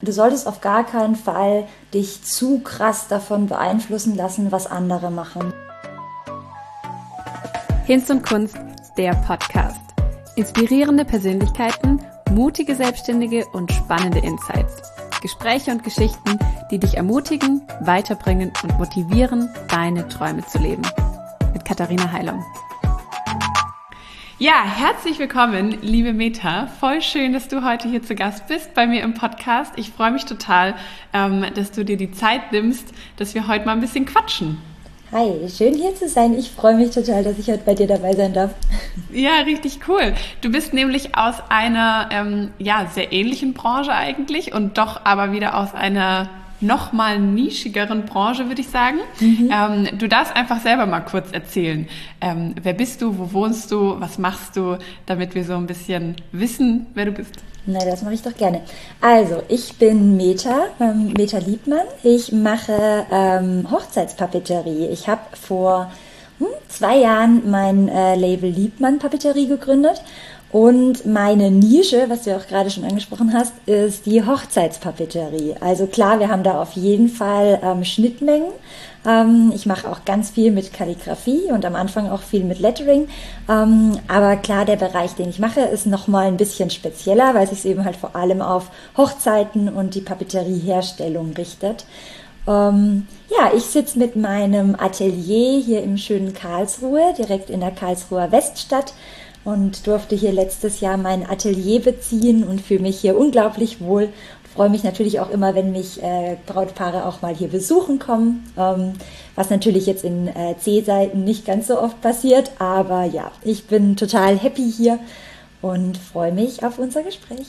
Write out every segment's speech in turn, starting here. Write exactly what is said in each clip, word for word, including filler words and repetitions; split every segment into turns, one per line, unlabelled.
du solltest auf gar keinen Fall dich zu krass davon beeinflussen lassen, was andere machen.
Hinz und Kunst, der Podcast. Inspirierende Persönlichkeiten, mutige Selbstständige und spannende Insights. Gespräche und Geschichten, die dich ermutigen, weiterbringen und motivieren, deine Träume zu leben. Mit Katharina Heilung. Ja, herzlich willkommen, liebe Meta. Voll schön, dass du heute hier zu Gast bist bei mir im Podcast. Ich freue mich total, ähm, dass du dir die Zeit nimmst, dass wir heute mal ein bisschen quatschen.
Hi, schön hier zu sein. Ich freue mich total, dass ich heute bei dir dabei sein darf.
Ja, richtig cool. Du bist nämlich aus einer ähm, ja sehr ähnlichen Branche eigentlich und doch aber wieder aus einer noch mal nischigeren Branche, würde ich sagen. Mhm. Ähm, du darfst einfach selber mal kurz erzählen. Ähm, wer bist du, wo wohnst du, was machst du, damit wir so ein bisschen wissen, wer du bist.
Na, das mache ich doch gerne. Also, ich bin Meta, ähm, Meta Liebmann. Ich mache ähm, Hochzeitspapeterie. Ich habe vor hm, zwei Jahren mein äh, Label Liebmann Papeterie gegründet. Und meine Nische, was du ja auch gerade schon angesprochen hast, ist die Hochzeitspapeterie. Also klar, wir haben da auf jeden Fall ähm, Schnittmengen. Ähm, ich mache auch ganz viel mit Kalligrafie und am Anfang auch viel mit Lettering. Ähm, aber klar, der Bereich, den ich mache, ist nochmal ein bisschen spezieller, weil es sich eben halt vor allem auf Hochzeiten und die Papeterieherstellung richtet. Ähm, ja, ich sitze mit meinem Atelier hier im schönen Karlsruhe, direkt in der Karlsruher Weststadt. Und durfte hier letztes Jahr mein Atelier beziehen und fühle mich hier unglaublich wohl. Ich freue mich natürlich auch immer, wenn mich äh, Brautpaare auch mal hier besuchen kommen, ähm, was natürlich jetzt in äh, C-Seiten nicht ganz so oft passiert. Aber ja, ich bin total happy hier und freue mich auf unser Gespräch.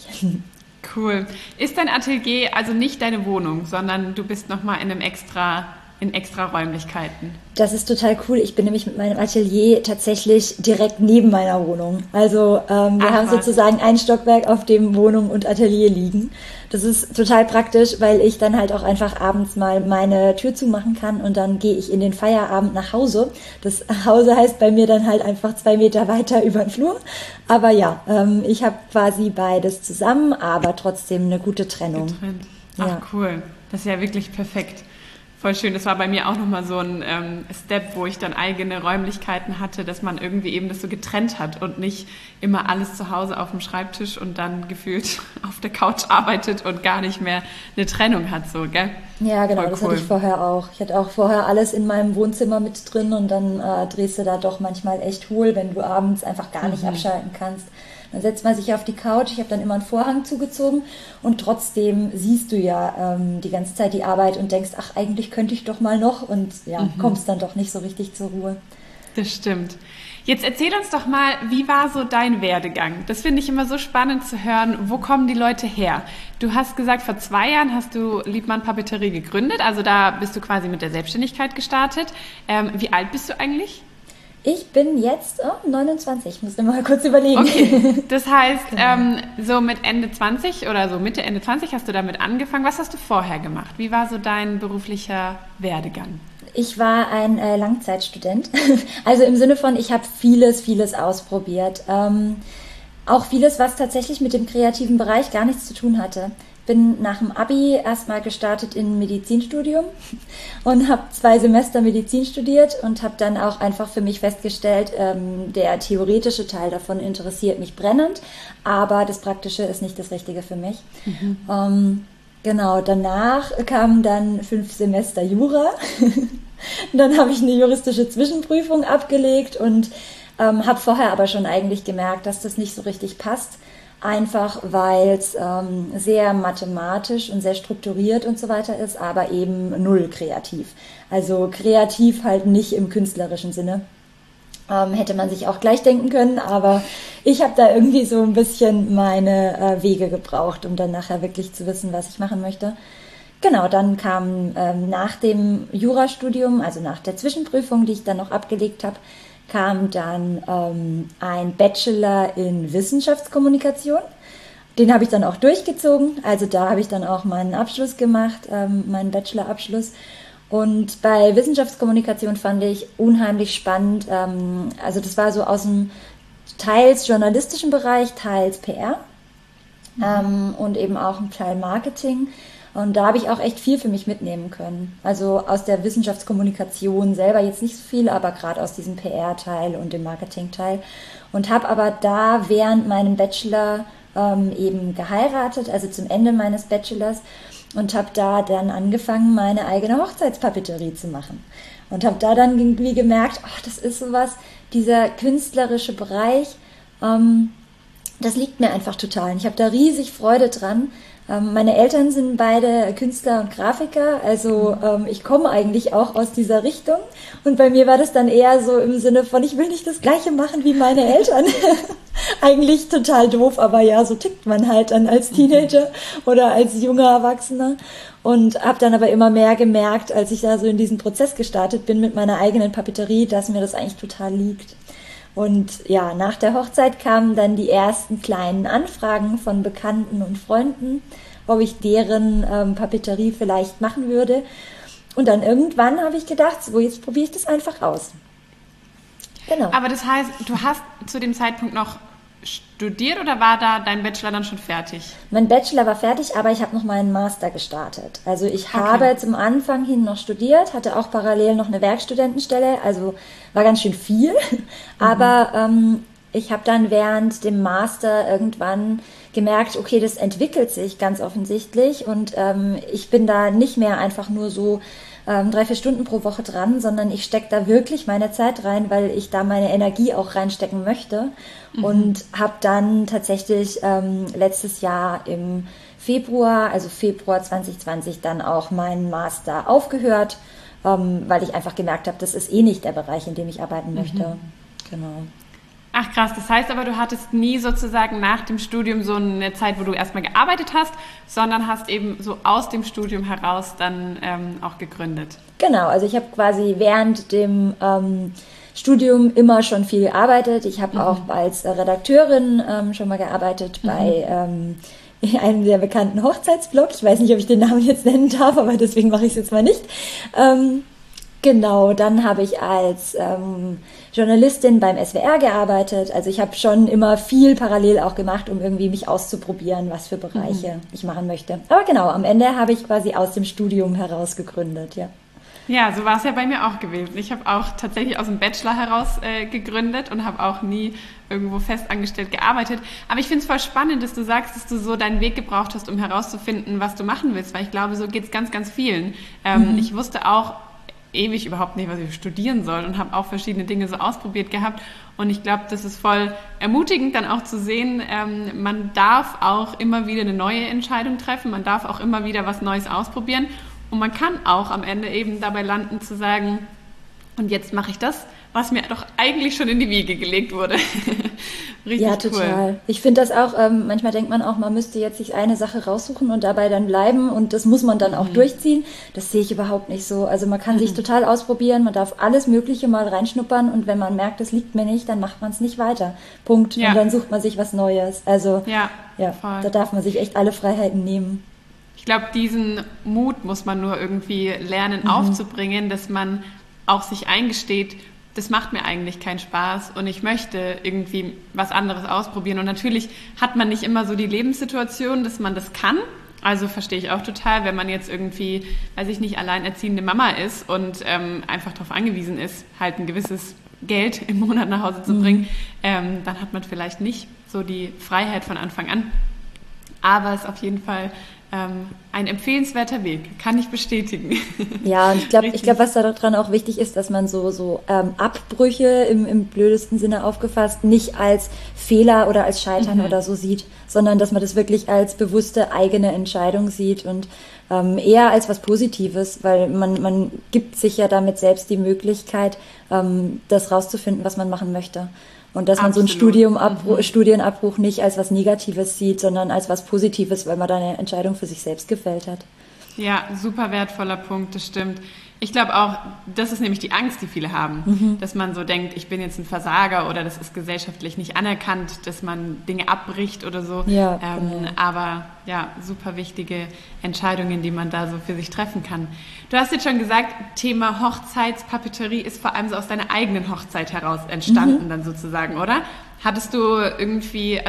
Cool. Ist dein Atelier also nicht deine Wohnung, sondern du bist nochmal in einem extra... in extra Räumlichkeiten?
Das ist total cool. Ich bin nämlich mit meinem Atelier tatsächlich direkt neben meiner Wohnung. Also ähm, wir Ach, haben sozusagen ein Stockwerk, auf dem Wohnung und Atelier liegen. Das ist total praktisch, weil ich dann halt auch einfach abends mal meine Tür zumachen kann und dann gehe ich in den Feierabend nach Hause. Das Hause heißt bei mir dann halt einfach zwei Meter weiter über den Flur. Aber ja, ähm, ich habe quasi beides zusammen, aber trotzdem eine gute Trennung.
Getrennt. Ach
ja.
Cool. Das ist ja wirklich perfekt. Voll schön, das war bei mir auch nochmal so ein ähm, Step, wo ich dann eigene Räumlichkeiten hatte, dass man irgendwie eben das so getrennt hat und nicht immer alles zu Hause auf dem Schreibtisch und dann gefühlt auf der Couch arbeitet und gar nicht mehr eine Trennung hat, so, gell?
Ja, genau,
Voll
das
cool.
hatte ich vorher auch. Ich hatte auch vorher alles in meinem Wohnzimmer mit drin und dann äh, drehst du da doch manchmal echt hohl, wenn du abends einfach gar nicht mhm. abschalten kannst. Dann setzt man sich auf die Couch, ich habe dann immer einen Vorhang zugezogen und trotzdem siehst du ja ähm, die ganze Zeit die Arbeit und denkst, ach, eigentlich könnte ich doch mal noch und ja, mhm. kommst dann doch nicht so richtig zur Ruhe.
Das stimmt. Jetzt erzähl uns doch mal, wie war so dein Werdegang? Das finde ich immer so spannend zu hören. Wo kommen die Leute her? Du hast gesagt, vor zwei Jahren hast du Liebmann Papeterie gegründet, also da bist du quasi mit der Selbstständigkeit gestartet. Ähm, wie alt bist du eigentlich?
Ich bin jetzt oh, neunundzwanzig, ich muss mir mal kurz überlegen.
Okay, das heißt, ähm, so mit Ende zwanzig oder so Mitte, Ende zwanzig hast du damit angefangen. Was hast du vorher gemacht? Wie war so dein beruflicher Werdegang?
Ich war ein äh, Langzeitstudent, also im Sinne von, ich habe vieles, vieles ausprobiert. Ähm, auch vieles, was tatsächlich mit dem kreativen Bereich gar nichts zu tun hatte. Bin nach dem Abi erstmal gestartet in ein Medizinstudium und habe zwei Semester Medizin studiert und habe dann auch einfach für mich festgestellt, ähm, der theoretische Teil davon interessiert mich brennend, aber das Praktische ist nicht das Richtige für mich. Mhm. Ähm, genau, danach kamen dann fünf Semester Jura. Dann habe ich eine juristische Zwischenprüfung abgelegt und ähm, habe vorher aber schon eigentlich gemerkt, dass das nicht so richtig passt. Einfach weil es ähm, sehr mathematisch und sehr strukturiert und so weiter ist, aber eben null kreativ. Also kreativ halt nicht im künstlerischen Sinne. Ähm, hätte man sich auch gleich denken können, aber ich habe da irgendwie so ein bisschen meine äh, Wege gebraucht, um dann nachher wirklich zu wissen, was ich machen möchte. Genau, dann kam ähm, nach dem Jurastudium, also nach der Zwischenprüfung, die ich dann noch abgelegt habe, kam dann ähm, ein Bachelor in Wissenschaftskommunikation. Den habe ich dann auch durchgezogen. Also da habe ich dann auch meinen Abschluss gemacht, ähm, meinen Bachelorabschluss. Und bei Wissenschaftskommunikation fand ich unheimlich spannend. Ähm, also das war so aus dem teils journalistischen Bereich, teils P R. mhm. ähm, und eben auch ein Teil Marketing. Und da habe ich auch echt viel für mich mitnehmen können. Also aus der Wissenschaftskommunikation selber jetzt nicht so viel, aber gerade aus diesem P R-Teil und dem Marketing-Teil. Und habe aber da während meinem Bachelor ähm, eben geheiratet, also zum Ende meines Bachelors, und habe da dann angefangen, meine eigene Hochzeitspapeterie zu machen. Und habe da dann irgendwie gemerkt, ach, das ist sowas, dieser künstlerische Bereich, ähm, das liegt mir einfach total. Und ich habe da riesig Freude dran. Ähm, meine Eltern sind beide Künstler und Grafiker, also ähm, ich komme eigentlich auch aus dieser Richtung. Und bei mir war das dann eher so im Sinne von, ich will nicht das Gleiche machen wie meine Eltern. Eigentlich total doof, aber ja, so tickt man halt dann als Teenager oder als junger Erwachsener. Und habe dann aber immer mehr gemerkt, als ich da so in diesen Prozess gestartet bin mit meiner eigenen Papeterie, dass mir das eigentlich total liegt. Und ja, nach der Hochzeit kamen dann die ersten kleinen Anfragen von Bekannten und Freunden, ob ich deren ähm, Papeterie vielleicht machen würde. Und dann irgendwann habe ich gedacht, so jetzt probiere ich das einfach aus.
Genau. Aber das heißt, du hast zu dem Zeitpunkt noch studiert oder war da dein Bachelor dann schon fertig?
Mein Bachelor war fertig, aber ich habe noch meinen Master gestartet. Also ich okay. habe zum Anfang hin noch studiert, hatte auch parallel noch eine Werkstudentenstelle, also war ganz schön viel. Mhm. Aber ähm, ich habe dann während dem Master irgendwann gemerkt, okay, das entwickelt sich ganz offensichtlich und ähm, ich bin da nicht mehr einfach nur so ähm, drei, vier Stunden pro Woche dran, sondern ich stecke da wirklich meine Zeit rein, weil ich da meine Energie auch reinstecken möchte. Mhm. Und habe dann tatsächlich ähm, letztes Jahr im Februar, also Februar zwanzig zwanzig, dann auch meinen Master aufgehört, ähm, weil ich einfach gemerkt habe, das ist eh nicht der Bereich, in dem ich arbeiten möchte. Mhm. Genau.
Ach krass, das heißt aber, du hattest nie sozusagen nach dem Studium so eine Zeit, wo du erstmal gearbeitet hast, sondern hast eben so aus dem Studium heraus dann ähm, auch gegründet.
Genau, also ich habe quasi während dem ähm, Studium immer schon viel gearbeitet. Ich habe mhm. auch als Redakteurin ähm, schon mal gearbeitet mhm. bei ähm, einem sehr bekannten Hochzeitsblog. Ich weiß nicht, ob ich den Namen jetzt nennen darf, aber deswegen mache ich es jetzt mal nicht. Ähm, Genau, dann habe ich als ähm, Journalistin beim S W R gearbeitet. Also ich habe schon immer viel parallel auch gemacht, um irgendwie mich auszuprobieren, was für Bereiche mhm. ich machen möchte. Aber genau, am Ende habe ich quasi aus dem Studium heraus gegründet, ja.
Ja, so war es ja bei mir auch gewesen. Ich habe auch tatsächlich aus dem Bachelor heraus äh, gegründet und habe auch nie irgendwo festangestellt gearbeitet. Aber ich finde es voll spannend, dass du sagst, dass du so deinen Weg gebraucht hast, um herauszufinden, was du machen willst. Weil ich glaube, so geht es ganz, ganz vielen. Ähm, mhm. Ich wusste auch ewig überhaupt nicht, was ich studieren soll und habe auch verschiedene Dinge so ausprobiert gehabt. Und ich glaube, das ist voll ermutigend, dann auch zu sehen, ähm, man darf auch immer wieder eine neue Entscheidung treffen, man darf auch immer wieder was Neues ausprobieren und man kann auch am Ende eben dabei landen zu sagen, und jetzt mache ich das, was mir doch eigentlich schon in die Wiege gelegt wurde. Richtig
ja, total. Cool. Ich finde das auch, ähm, manchmal denkt man auch, man müsste jetzt sich eine Sache raussuchen und dabei dann bleiben und das muss man dann auch mhm. durchziehen. Das sehe ich überhaupt nicht so. Also man kann mhm. sich total ausprobieren, man darf alles Mögliche mal reinschnuppern und wenn man merkt, das liegt mir nicht, dann macht man es nicht weiter. Punkt. Ja. Und dann sucht man sich was Neues. Also ja, ja da darf man sich echt alle Freiheiten nehmen.
Ich glaube, diesen Mut muss man nur irgendwie lernen mhm. aufzubringen, dass man auch sich eingesteht, das macht mir eigentlich keinen Spaß und ich möchte irgendwie was anderes ausprobieren. Und natürlich hat man nicht immer so die Lebenssituation, dass man das kann. Also verstehe ich auch total, wenn man jetzt irgendwie, weiß ich nicht, alleinerziehende Mama ist und ähm, einfach darauf angewiesen ist, halt ein gewisses Geld im Monat nach Hause zu bringen, mhm. ähm, dann hat man vielleicht nicht so die Freiheit von Anfang an. Aber es ist auf jeden Fall ähm, ein empfehlenswerter Weg, kann ich bestätigen.
Ja, und ich glaube, ich glaube, was daran auch wichtig ist, dass man so so ähm, Abbrüche im, im blödesten Sinne aufgefasst nicht als Fehler oder als Scheitern mhm. oder so sieht, sondern dass man das wirklich als bewusste eigene Entscheidung sieht und ähm, eher als was Positives, weil man man gibt sich ja damit selbst die Möglichkeit, ähm, das rauszufinden, was man machen möchte. Und dass man Absolut. so ein Studiumabbruch, mhm. Studienabbruch nicht als was Negatives sieht, sondern als was Positives, weil man da eine Entscheidung für sich selbst gefällt hat.
Ja, super wertvoller Punkt, das stimmt. Ich glaube auch, das ist nämlich die Angst, die viele haben, mhm. dass man so denkt, ich bin jetzt ein Versager oder das ist gesellschaftlich nicht anerkannt, dass man Dinge abbricht oder so.
Ja,
ähm,
genau.
Aber ja, super wichtige Entscheidungen, die man da so für sich treffen kann. Du hast jetzt schon gesagt, Thema Hochzeitspapeterie ist vor allem so aus deiner eigenen Hochzeit heraus entstanden mhm. dann sozusagen, oder? Hattest du irgendwie, also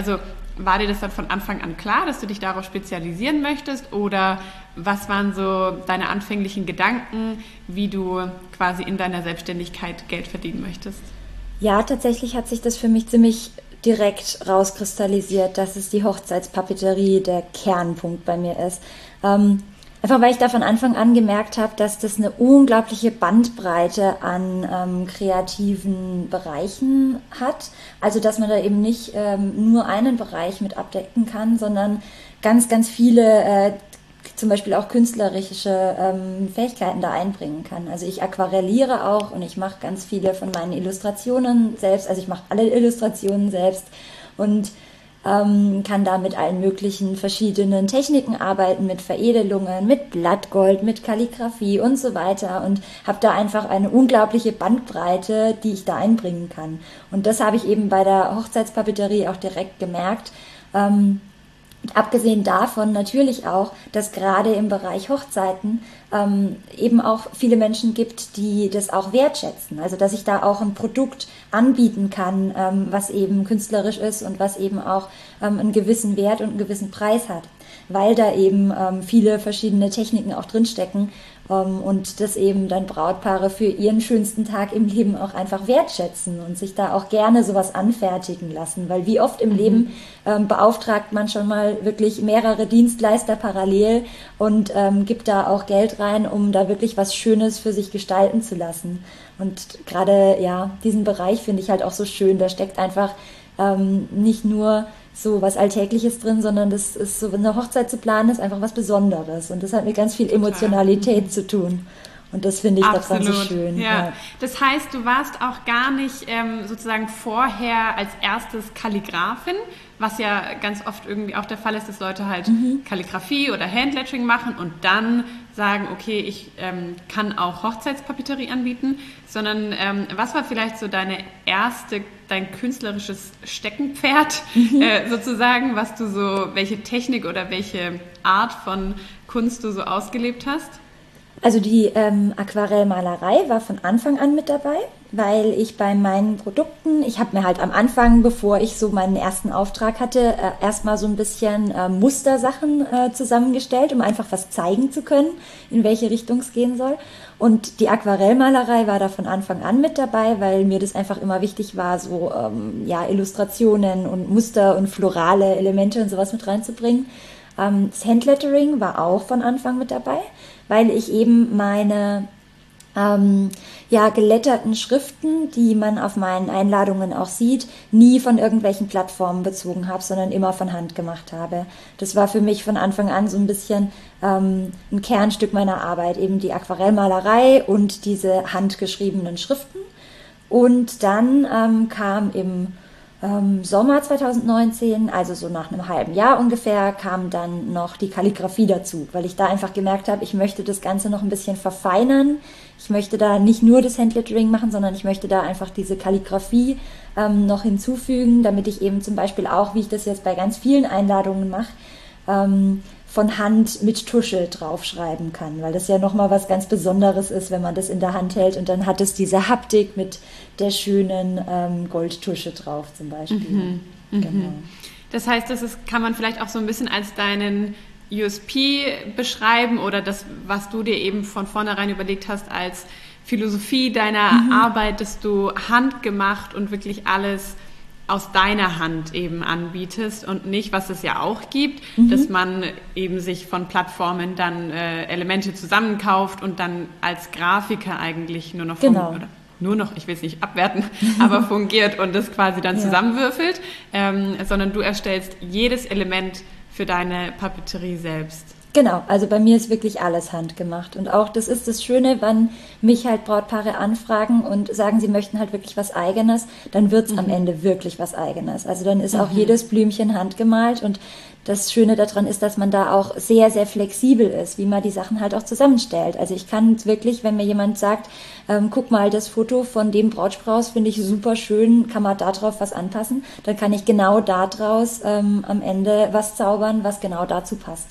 war dir das dann von Anfang an klar, dass du dich darauf spezialisieren möchtest? Oder was waren so deine anfänglichen Gedanken, wie du quasi in deiner Selbstständigkeit Geld verdienen möchtest?
Ja, tatsächlich hat sich das für mich ziemlich direkt rauskristallisiert, dass es die Hochzeitspapeterie der Kernpunkt bei mir ist. Ähm, Einfach weil ich da von Anfang an gemerkt habe, dass das eine unglaubliche Bandbreite an ähm, kreativen Bereichen hat. Also dass man da eben nicht ähm, nur einen Bereich mit abdecken kann, sondern ganz, ganz viele, äh, zum Beispiel auch künstlerische ähm, Fähigkeiten da einbringen kann. Also ich aquarelliere auch und ich mache ganz viele von meinen Illustrationen selbst. Also ich mache alle Illustrationen selbst und Ähm, kann da mit allen möglichen verschiedenen Techniken arbeiten, mit Veredelungen, mit Blattgold, mit Kalligrafie und so weiter und habe da einfach eine unglaubliche Bandbreite, die ich da einbringen kann. Und das habe ich eben bei der Hochzeitspapeterie auch direkt gemerkt. Ähm, Abgesehen davon natürlich auch, dass gerade im Bereich Hochzeiten ähm, eben auch viele Menschen gibt, die das auch wertschätzen. Also dass ich da auch ein Produkt anbieten kann, ähm, was eben künstlerisch ist und was eben auch ähm, einen gewissen Wert und einen gewissen Preis hat, weil da eben ähm, viele verschiedene Techniken auch drinstecken ähm, und das eben dann Brautpaare für ihren schönsten Tag im Leben auch einfach wertschätzen und sich da auch gerne sowas anfertigen lassen, weil wie oft im mhm. Leben ähm, beauftragt man schon mal wirklich mehrere Dienstleister parallel und ähm, gibt da auch Geld rein, um da wirklich was Schönes für sich gestalten zu lassen. Und gerade ja, diesen Bereich finde ich halt auch so schön, da steckt einfach ähm, nicht nur so was Alltägliches drin, sondern das ist so, eine Hochzeit zu planen, ist einfach was Besonderes und das hat mit ganz viel Emotionalität mhm. zu tun. Und das finde ich daran so schön.
Ja. Ja. Das heißt, du warst auch gar nicht ähm, sozusagen vorher als erstes Kalligrafin, was ja ganz oft irgendwie auch der Fall ist, dass Leute halt mhm. Kalligrafie oder Handlettering machen und dann sagen, okay, ich ähm, kann auch Hochzeitspapeterie anbieten, sondern ähm, was war vielleicht so deine erste, dein künstlerisches Steckenpferd mhm. äh, sozusagen, was du so, welche Technik oder welche Art von Kunst du so ausgelebt hast?
Also die ähm, Aquarellmalerei war von Anfang an mit dabei, weil ich bei meinen Produkten, ich habe mir halt am Anfang, bevor ich so meinen ersten Auftrag hatte, äh, erstmal so ein bisschen äh, Mustersachen äh, zusammengestellt, um einfach was zeigen zu können, in welche Richtung es gehen soll. Und die Aquarellmalerei war da von Anfang an mit dabei, weil mir das einfach immer wichtig war, so ähm, ja Illustrationen und Muster und florale Elemente und sowas mit reinzubringen. Ähm, das Handlettering war auch von Anfang mit dabei, weil ich eben meine ähm, ja, geletterten Schriften, die man auf meinen Einladungen auch sieht, nie von irgendwelchen Plattformen bezogen habe, sondern immer von Hand gemacht habe. Das war für mich von Anfang an so ein bisschen ähm, ein Kernstück meiner Arbeit, eben die Aquarellmalerei und diese handgeschriebenen Schriften. Und dann ähm, kam im Ähm, Sommer zwanzig neunzehn, also so nach einem halben Jahr ungefähr, kam dann noch die Kalligrafie dazu, weil ich da einfach gemerkt habe, ich möchte das Ganze noch ein bisschen verfeinern. Ich möchte da nicht nur das Handlettering machen, sondern ich möchte da einfach diese Kalligrafie ähm, noch hinzufügen, damit ich eben zum Beispiel auch, wie ich das jetzt bei ganz vielen Einladungen mache, ähm, von Hand mit Tusche draufschreiben kann, weil das ja nochmal was ganz Besonderes ist, wenn man das in der Hand hält und dann hat es diese Haptik mit der schönen ähm, Goldtusche drauf zum Beispiel. Mhm.
Genau. Das heißt, das ist, kann man vielleicht auch so ein bisschen als deinen U S P beschreiben oder das, was du dir eben von vornherein überlegt hast als Philosophie deiner mhm. Arbeit, dass du handgemacht und wirklich alles aus deiner Hand eben anbietest und nicht, was es ja auch gibt, mhm. dass man eben sich von Plattformen dann äh, Elemente zusammenkauft und dann als Grafiker eigentlich nur noch von,
genau.
oder nur noch, ich will es nicht abwerten, aber fungiert und das quasi dann ja. zusammenwürfelt, ähm, sondern du erstellst jedes Element für deine Papeterie selbst.
Genau, also bei mir ist wirklich alles handgemacht und auch das ist das Schöne, wenn mich halt Brautpaare anfragen und sagen, sie möchten halt wirklich was Eigenes, dann wird's mhm. am Ende wirklich was Eigenes. Also dann ist mhm. auch jedes Blümchen handgemalt und das Schöne daran ist, dass man da auch sehr, sehr flexibel ist, wie man die Sachen halt auch zusammenstellt. Also ich kann wirklich, wenn mir jemand sagt, ähm, guck mal, das Foto von dem Brautstrauß finde ich super schön, kann man da drauf was anpassen, dann kann ich genau da draus ähm, am Ende was zaubern, was genau dazu passt.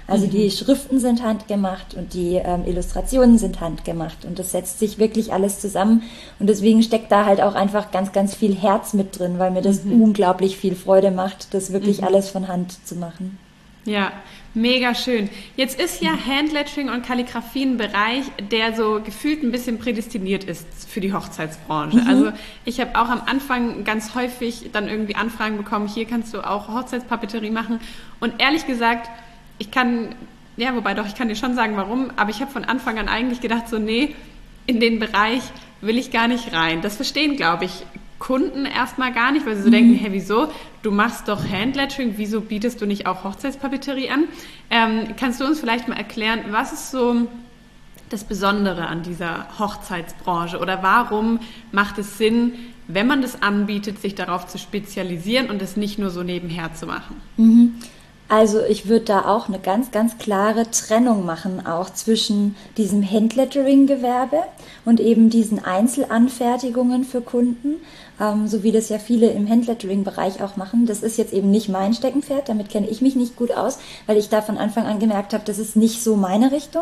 Also
Mhm.
die Schriften sind handgemacht und die ähm, Illustrationen sind handgemacht und das setzt sich wirklich alles zusammen und deswegen steckt da halt auch einfach ganz, ganz viel Herz mit drin, weil mir das
Mhm.
unglaublich viel Freude macht, das wirklich
Mhm.
alles von Hand zu machen.
Ja, mega schön. Jetzt ist ja Handlettering und Kalligrafie ein Bereich, der so gefühlt ein bisschen prädestiniert ist für die Hochzeitsbranche.
Mhm.
Also ich habe auch am Anfang ganz häufig dann irgendwie Anfragen bekommen, hier kannst du auch Hochzeitspapeterie machen. Und ehrlich gesagt, ich kann, ja, wobei doch, ich kann dir schon sagen, warum, aber ich habe von Anfang an eigentlich gedacht, so nee, in den Bereich will ich gar nicht rein. Das verstehen, glaube ich, Kunden erstmal gar nicht, weil sie so
Mhm.
denken, hey, wieso? Du machst doch Handlettering, wieso bietest du nicht auch Hochzeitspapeterie an? Ähm, kannst du uns vielleicht mal erklären, was ist so das Besondere an dieser Hochzeitsbranche oder warum macht es Sinn, wenn man das anbietet, sich darauf zu spezialisieren und es nicht nur so nebenher zu machen?
Mhm. Also ich würde da auch eine ganz, ganz klare Trennung machen, auch zwischen diesem Handlettering-Gewerbe und eben diesen Einzelanfertigungen für Kunden, ähm, so wie das ja viele im Handlettering-Bereich auch machen. Das ist jetzt eben nicht mein Steckenpferd, damit kenne ich mich nicht gut aus, weil ich da von Anfang an gemerkt habe, das ist nicht so meine Richtung.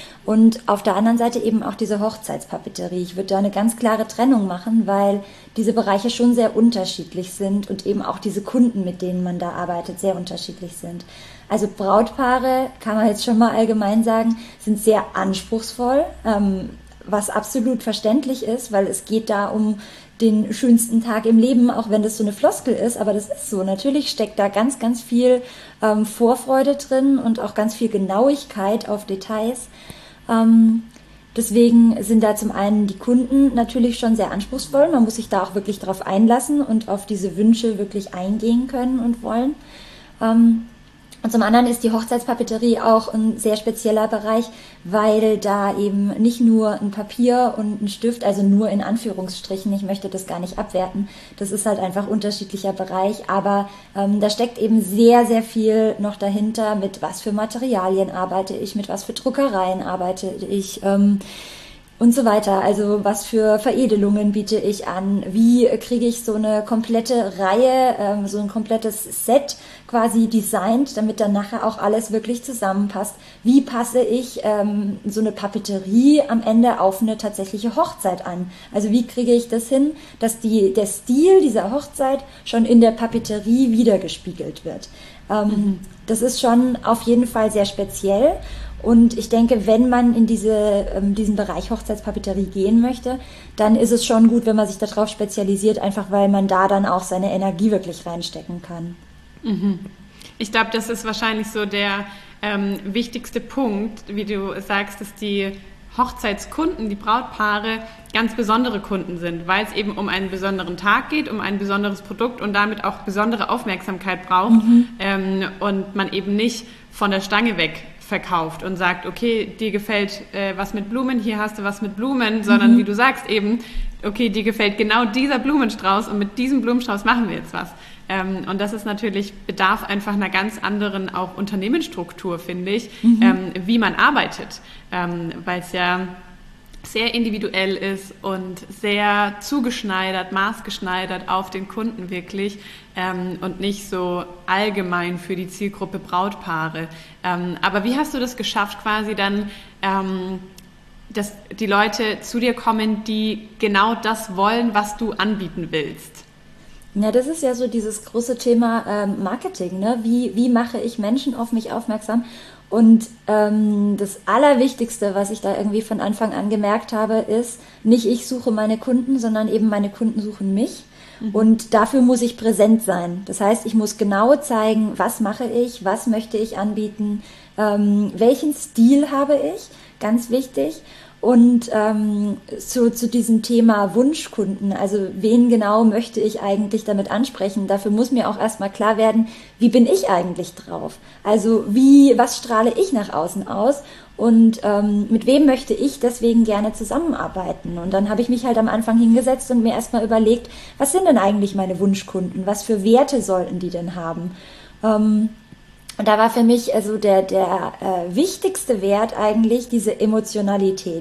Und auf der anderen Seite eben auch diese Hochzeitspapeterie. Ich würde da eine ganz klare Trennung machen, weil diese Bereiche schon sehr unterschiedlich sind und eben auch diese Kunden, mit denen man da arbeitet, sehr unterschiedlich sind. Also Brautpaare, kann man jetzt schon mal allgemein sagen, sind sehr anspruchsvoll, ähm, was absolut verständlich ist, weil es geht da um den schönsten Tag im Leben, auch wenn das so eine Floskel ist, aber das ist so. Natürlich steckt da ganz, ganz viel ähm, Vorfreude drin und auch ganz viel Genauigkeit auf Details. Ähm, deswegen sind da zum einen die Kunden natürlich schon sehr anspruchsvoll. Man muss sich da auch wirklich drauf einlassen und auf diese Wünsche wirklich eingehen können und wollen. Ähm, und zum anderen ist die Hochzeitspapeterie auch ein sehr spezieller Bereich, weil da eben nicht nur ein Papier und ein Stift, also nur in Anführungsstrichen, ich möchte das gar nicht abwerten, das ist halt einfach unterschiedlicher Bereich, aber ähm, da steckt eben sehr, sehr viel noch dahinter, mit was für Materialien arbeite ich, mit was für Druckereien arbeite ich, ähm, und so weiter. Also was für Veredelungen biete ich an? Wie kriege ich so eine komplette Reihe, ähm, so ein komplettes Set quasi designt, damit dann nachher auch alles wirklich zusammenpasst? Wie passe ich ähm, so eine Papeterie am Ende auf eine tatsächliche Hochzeit an? Also wie kriege ich das hin, dass die, der Stil dieser Hochzeit schon in der Papeterie wiedergespiegelt wird? Ähm, mhm. Das ist schon auf jeden Fall sehr speziell. Und ich denke, wenn man in diese, ähm, diesen Bereich Hochzeitspapeterie gehen möchte, dann ist es schon gut, wenn man sich darauf spezialisiert, einfach weil man da dann auch seine Energie wirklich reinstecken kann.
Mhm. Ich glaube, das ist wahrscheinlich so der ähm, wichtigste Punkt, wie du sagst, dass die Hochzeitskunden, die Brautpaare, ganz besondere Kunden sind, weil es eben um einen besonderen Tag geht, um ein besonderes Produkt und damit auch besondere Aufmerksamkeit braucht, mhm. ähm, und man eben nicht von der Stange weg verkauft und sagt, okay, dir gefällt äh, was mit Blumen, hier hast du was mit Blumen, sondern mhm. wie du sagst eben, okay, dir gefällt genau dieser Blumenstrauß und mit diesem Blumenstrauß machen wir jetzt was. Ähm, und das ist natürlich, bedarf einfach einer ganz anderen auch Unternehmensstruktur, finde ich, mhm. ähm, wie man arbeitet, ähm, weil es ja sehr individuell ist und sehr zugeschneidert, maßgeschneidert auf den Kunden wirklich, ähm, und nicht so allgemein für die Zielgruppe Brautpaare. Ähm, aber wie hast du das geschafft, quasi dann, ähm, dass die Leute zu dir kommen, die genau das wollen, was du anbieten willst?
Ja, das ist ja so dieses große Thema ähm, Marketing, ne? Wie, wie mache ich Menschen auf mich aufmerksam? Und ähm, das Allerwichtigste, was ich da irgendwie von Anfang an gemerkt habe, ist, nicht ich suche meine Kunden, sondern eben meine Kunden suchen mich. Mhm. Und dafür muss ich präsent sein. Das heißt, ich muss genau zeigen, was mache ich, was möchte ich anbieten, ähm, welchen Stil habe ich, ganz wichtig. Und ähm, zu, zu diesem Thema Wunschkunden, also wen genau möchte ich eigentlich damit ansprechen, dafür muss mir auch erstmal klar werden, wie bin ich eigentlich drauf? Also wie, was strahle ich nach außen aus und ähm, mit wem möchte ich deswegen gerne zusammenarbeiten? Und dann habe ich mich halt am Anfang hingesetzt und mir erstmal überlegt, was sind denn eigentlich meine Wunschkunden? Was für Werte sollten die denn haben? Ähm, Und da war für mich also der, der äh, wichtigste Wert eigentlich diese Emotionalität.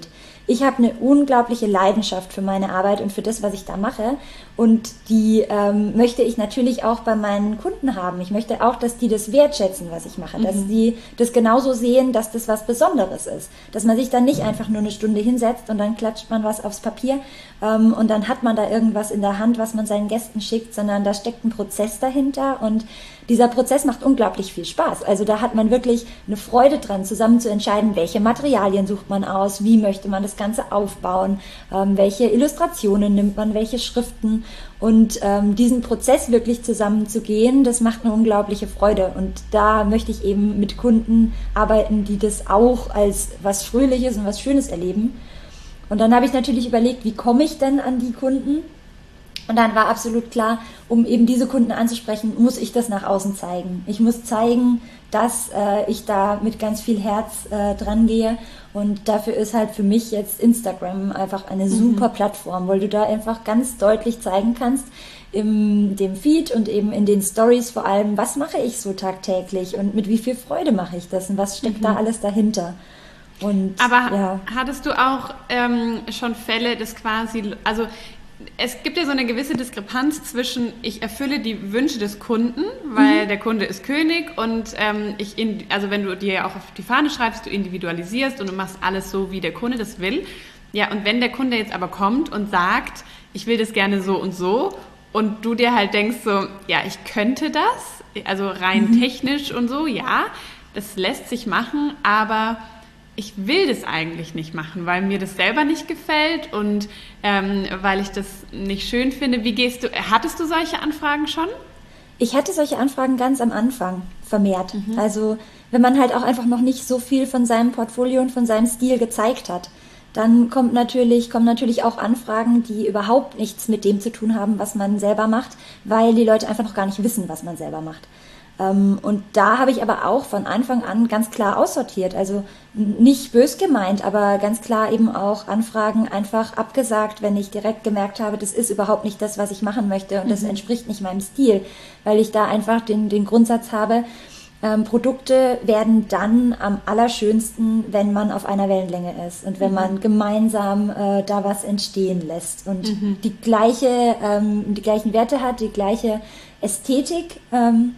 ich habe eine unglaubliche Leidenschaft für meine Arbeit und für das, was ich da mache. Und die ähm, möchte ich natürlich auch bei meinen Kunden haben. Ich möchte auch, dass die das wertschätzen, was ich mache. Mhm. Dass die das genauso sehen, dass das was Besonderes ist. Dass man sich dann nicht einfach nur eine Stunde hinsetzt und dann klatscht man was aufs Papier ähm, und dann hat man da irgendwas in der Hand, was man seinen Gästen schickt, sondern da steckt ein Prozess dahinter und dieser Prozess macht unglaublich viel Spaß. Also da hat man wirklich eine Freude dran, zusammen zu entscheiden, welche Materialien sucht man aus, wie möchte man das Ganze aufbauen, ähm, welche Illustrationen nimmt man, welche Schriften. Und ähm, diesen Prozess wirklich zusammen zu gehen, das macht eine unglaubliche Freude. Und da möchte ich eben mit Kunden arbeiten, die das auch als was Fröhliches und was Schönes erleben. Und dann habe ich natürlich überlegt, wie komme ich denn an die Kunden? Und dann war absolut klar, um eben diese Kunden anzusprechen, muss ich das nach außen zeigen. Ich muss zeigen, dass äh, ich da mit ganz viel Herz äh, dran gehe. Und dafür ist halt für mich jetzt Instagram einfach eine super Plattform, weil du da einfach ganz deutlich zeigen kannst, in dem Feed und eben in den Stories vor allem, was mache ich so tagtäglich und mit wie viel Freude mache ich das und was steckt mhm. da alles dahinter. Und,
Aber
ja.
hattest du auch ähm, schon Fälle, dass quasi, also es gibt ja so eine gewisse Diskrepanz zwischen, ich erfülle die Wünsche des Kunden, weil mhm. der Kunde ist König und ähm, ich, in, also wenn du dir auch auf die Fahne schreibst, du individualisierst und du machst alles so, wie der Kunde das will. Ja, und wenn der Kunde jetzt aber kommt und sagt, ich will das gerne so und so und du dir halt denkst so, ja, ich könnte das, also rein mhm. technisch und so, ja, das lässt sich machen, aber ich will das eigentlich nicht machen, weil mir das selber nicht gefällt und ähm, weil ich das nicht schön finde. Wie gehst du, hattest du solche Anfragen schon?
Ich hatte solche Anfragen ganz am Anfang vermehrt. Mhm. Also wenn man halt auch einfach noch nicht so viel von seinem Portfolio und von seinem Stil gezeigt hat, dann kommt natürlich, kommen natürlich auch Anfragen, die überhaupt nichts mit dem zu tun haben, was man selber macht, weil die Leute einfach noch gar nicht wissen, was man selber macht. Und da habe ich aber auch von Anfang an ganz klar aussortiert, also nicht bös gemeint, aber ganz klar eben auch Anfragen einfach abgesagt, wenn ich direkt gemerkt habe, das ist überhaupt nicht das, was ich machen möchte und das mhm. entspricht nicht meinem Stil, weil ich da einfach den, den Grundsatz habe, ähm, Produkte werden dann am allerschönsten, wenn man auf einer Wellenlänge ist und wenn mhm. man gemeinsam äh, da was entstehen lässt und mhm. die gleiche, ähm, die gleichen Werte hat, die gleiche Ästhetik, ähm,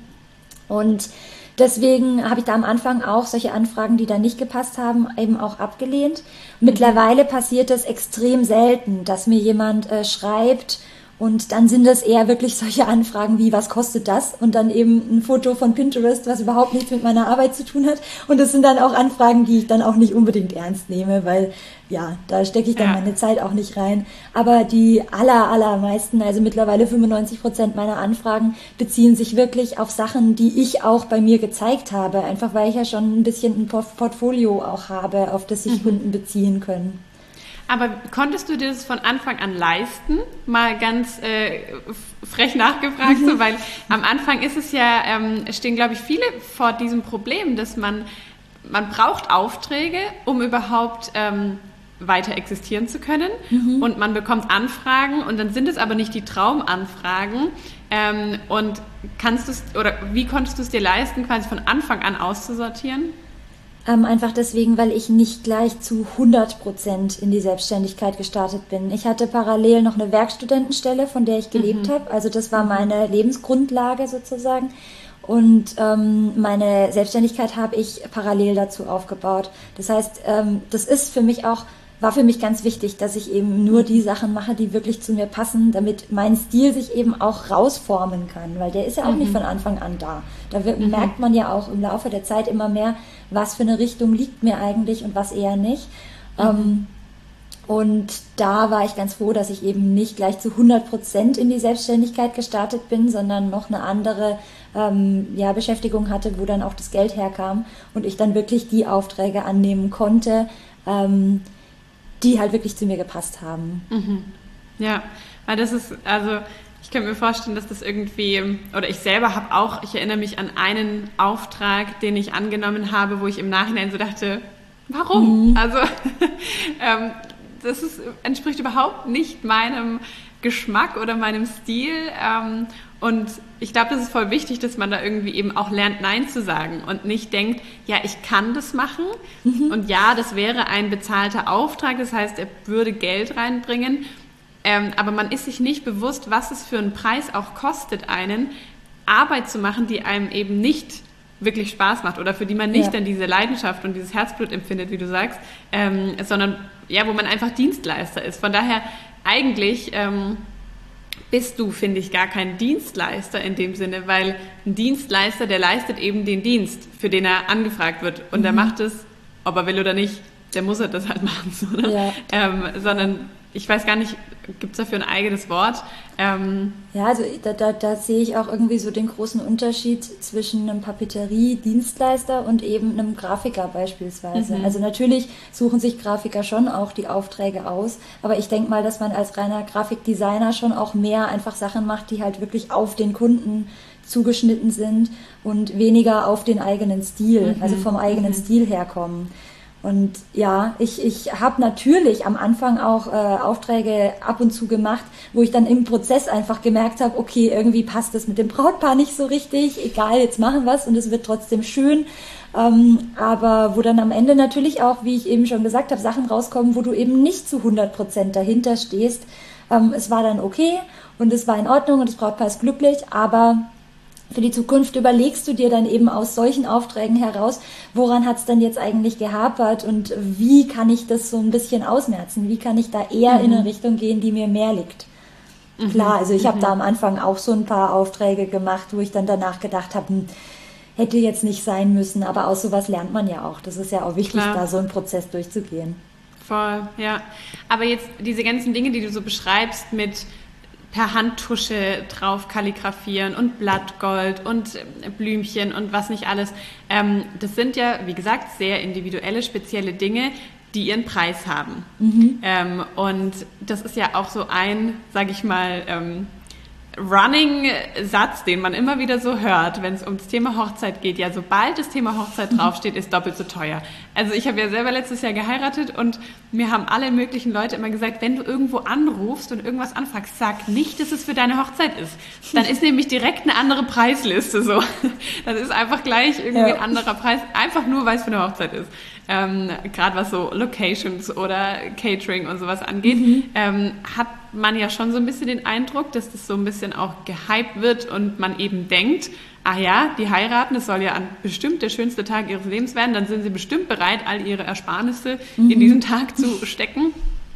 und deswegen habe ich da am Anfang auch solche Anfragen, die da nicht gepasst haben, eben auch abgelehnt. Mittlerweile passiert es extrem selten, dass mir jemand äh, schreibt und dann sind das eher wirklich solche Anfragen wie, was kostet das? Und dann eben ein Foto von Pinterest, was überhaupt nichts mit meiner Arbeit zu tun hat. Und das sind dann auch Anfragen, die ich dann auch nicht unbedingt ernst nehme, weil ja, da stecke ich dann ja. meine Zeit auch nicht rein. Aber die aller, allermeisten, also mittlerweile fünfundneunzig Prozent meiner Anfragen beziehen sich wirklich auf Sachen, die ich auch bei mir gezeigt habe. Einfach weil ich ja schon ein bisschen ein Portfolio auch habe, auf das sich mhm. Kunden beziehen können.
Aber konntest du dir das von Anfang an leisten? Mal ganz äh, frech nachgefragt, so, weil am Anfang ist es ja, ähm, stehen, glaube ich, viele vor diesem Problem, dass man, man braucht Aufträge, um überhaupt ähm, weiter existieren zu können. Mhm. Und man bekommt Anfragen und dann sind es aber nicht die Traumanfragen. Ähm, und kannst du es, oder wie konntest du es dir leisten, quasi von Anfang an auszusortieren?
Ähm, einfach deswegen, weil ich nicht gleich zu hundert Prozent in die Selbstständigkeit gestartet bin. Ich hatte parallel noch eine Werkstudentenstelle, von der ich gelebt mhm. habe. Also das war meine Lebensgrundlage sozusagen. Und ähm, meine Selbstständigkeit habe ich parallel dazu aufgebaut. Das heißt, ähm, das ist für mich auch, war für mich ganz wichtig, dass ich eben nur die Sachen mache, die wirklich zu mir passen, damit mein Stil sich eben auch rausformen kann, weil der ist ja auch mhm. nicht von Anfang an da. Da wird, mhm. merkt man ja auch im Laufe der Zeit immer mehr, was für eine Richtung liegt mir eigentlich und was eher nicht. Mhm. Ähm, und da war ich ganz froh, dass ich eben nicht gleich zu hundert Prozent in die Selbstständigkeit gestartet bin, sondern noch eine andere ähm, ja, Beschäftigung hatte, wo dann auch das Geld herkam und ich dann wirklich die Aufträge annehmen konnte, ähm, die halt wirklich zu mir gepasst haben.
Mhm. Ja, weil das ist, also ich könnte mir vorstellen, dass das irgendwie, oder ich selber habe auch, ich erinnere mich an einen Auftrag, den ich angenommen habe, wo ich im Nachhinein so dachte, warum? Mhm. Also ähm, das ist, entspricht überhaupt nicht meinem Geschmack oder meinem Stil. Ähm, und ich glaube, das ist voll wichtig, dass man da irgendwie eben auch lernt, Nein zu sagen und nicht denkt, ja, ich kann das machen. Mhm. Und ja, das wäre ein bezahlter Auftrag, das heißt, er würde Geld reinbringen. Ähm, aber man ist sich nicht bewusst, was es für einen Preis auch kostet, einen Arbeit zu machen, die einem eben nicht wirklich Spaß macht oder für die man nicht ja. dann diese Leidenschaft und dieses Herzblut empfindet, wie du sagst, ähm, sondern ja, wo man einfach Dienstleister ist. Von daher eigentlich ähm, bist du, finde ich, gar kein Dienstleister in dem Sinne, weil ein Dienstleister, der leistet eben den Dienst, für den er angefragt wird und mhm. der macht es, ob er will oder nicht, der muss er das halt machen, so, ne? ja. ähm, sondern ich weiß gar nicht, gibt es dafür ein eigenes Wort? Ähm
ja, also da, da, da sehe ich auch irgendwie so den großen Unterschied zwischen einem Papeterie-Dienstleister und eben einem Grafiker beispielsweise. Mhm. Also natürlich suchen sich Grafiker schon auch die Aufträge aus, aber ich denke mal, dass man als reiner Grafikdesigner schon auch mehr einfach Sachen macht, die halt wirklich auf den Kunden zugeschnitten sind und weniger auf den eigenen Stil, mhm. also vom eigenen mhm. Stil herkommen. Und ja, ich, ich habe natürlich am Anfang auch äh, Aufträge ab und zu gemacht, wo ich dann im Prozess einfach gemerkt habe, okay, irgendwie passt das mit dem Brautpaar nicht so richtig, egal, jetzt machen wir es und es wird trotzdem schön. Ähm, aber wo dann am Ende natürlich auch, wie ich eben schon gesagt habe, Sachen rauskommen, wo du eben nicht zu hundert Prozent dahinter stehst. Ähm, es war dann okay und es war in Ordnung und das Brautpaar ist glücklich, aber für die Zukunft überlegst du dir dann eben aus solchen Aufträgen heraus, woran hat es denn jetzt eigentlich gehapert und wie kann ich das so ein bisschen ausmerzen? Wie kann ich da eher mhm. in eine Richtung gehen, die mir mehr liegt? Mhm. Klar, also ich habe mhm. da am Anfang auch so ein paar Aufträge gemacht, wo ich dann danach gedacht habe, hm, hätte jetzt nicht sein müssen, aber aus sowas lernt man ja auch. Das ist ja auch wichtig, Klar. da so einen Prozess durchzugehen.
Voll, ja. Aber jetzt diese ganzen Dinge, die du so beschreibst mit per Handtusche drauf kalligrafieren und Blattgold und Blümchen und was nicht alles. Ähm, das sind ja, wie gesagt, sehr individuelle, spezielle Dinge, die ihren Preis haben. Mhm. Ähm, und das ist ja auch so ein, sage ich mal, ähm, Running-Satz, den man immer wieder so hört, wenn es ums Thema Hochzeit geht. Ja, sobald das Thema Hochzeit draufsteht, ist doppelt so teuer. Also ich habe ja selber letztes Jahr geheiratet und mir haben alle möglichen Leute immer gesagt, wenn du irgendwo anrufst und irgendwas anfragst, sag nicht, dass es für deine Hochzeit ist. Dann ist nämlich direkt eine andere Preisliste so. Das ist einfach gleich irgendwie ja. ein anderer Preis, einfach nur, weil es für eine Hochzeit ist. Ähm, gerade was so Locations oder Catering und sowas angeht, mhm. ähm, hat man ja schon so ein bisschen den Eindruck, dass das so ein bisschen auch gehypt wird und man eben denkt, ah ja, die heiraten, das soll ja an bestimmt der schönste Tag ihres Lebens werden, dann sind sie bestimmt bereit, all ihre Ersparnisse mhm. in diesen Tag zu stecken.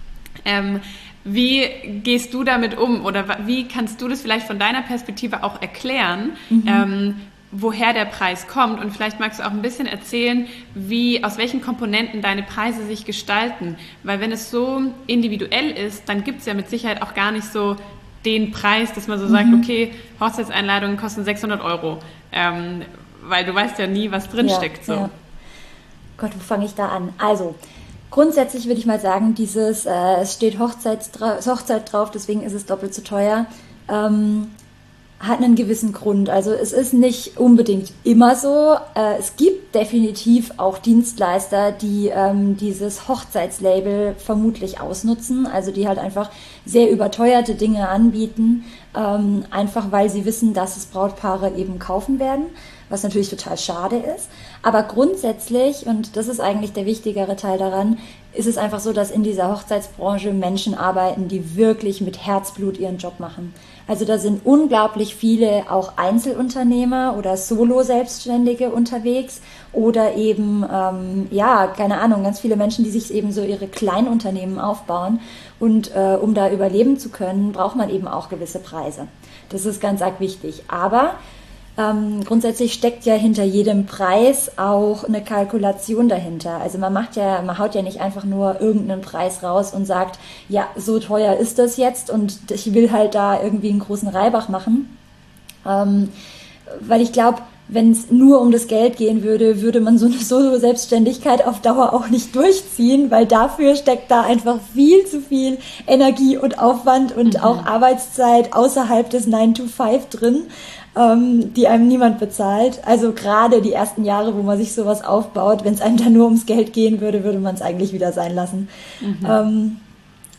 Ähm, wie gehst du damit um oder wie kannst du das vielleicht von deiner Perspektive auch erklären, mhm. ähm, woher der Preis kommt und vielleicht magst du auch ein bisschen erzählen, wie, aus welchen Komponenten deine Preise sich gestalten, weil wenn es so individuell ist, dann gibt es ja mit Sicherheit auch gar nicht so den Preis, dass man so mhm. sagt, okay, Hochzeitseinladungen kosten sechshundert Euro, ähm, weil du weißt ja nie, was drin ja, steckt. So.
Ja. Gott, wo fange ich da an? Also, grundsätzlich würde ich mal sagen, dieses, äh, es steht Hochzeit, Hochzeit drauf, deswegen ist es doppelt so teuer, ähm, hat einen gewissen Grund. Also es ist nicht unbedingt immer so. Äh, es gibt definitiv auch Dienstleister, die ähm, dieses Hochzeitslabel vermutlich ausnutzen, also die halt einfach sehr überteuerte Dinge anbieten, ähm, einfach weil sie wissen, dass es Brautpaare eben kaufen werden, was natürlich total schade ist. Aber grundsätzlich, und das ist eigentlich der wichtigere Teil daran, ist es einfach so, dass in dieser Hochzeitsbranche Menschen arbeiten, die wirklich mit Herzblut ihren Job machen. Also da sind unglaublich viele auch Einzelunternehmer oder Solo-Selbstständige unterwegs oder eben, ähm, ja, keine Ahnung, ganz viele Menschen, die sich eben so ihre Kleinunternehmen aufbauen. Und äh, um da überleben zu können, braucht man eben auch gewisse Preise. Das ist ganz arg wichtig. Aber Ähm, grundsätzlich steckt ja hinter jedem Preis auch eine Kalkulation dahinter. Also man macht ja, man haut ja nicht einfach nur irgendeinen Preis raus und sagt, ja, so teuer ist das jetzt und ich will halt da irgendwie einen großen Reibach machen. Ähm, weil ich glaube, wenn es nur um das Geld gehen würde, würde man so eine Solo-Selbstständigkeit auf Dauer auch nicht durchziehen, weil dafür steckt da einfach viel zu viel Energie und Aufwand und mhm. auch Arbeitszeit außerhalb des nine to five drin, ähm, die einem niemand bezahlt. Also gerade die ersten Jahre, wo man sich sowas aufbaut, wenn es einem dann nur ums Geld gehen würde, würde man es eigentlich wieder sein lassen. Mhm. Ähm,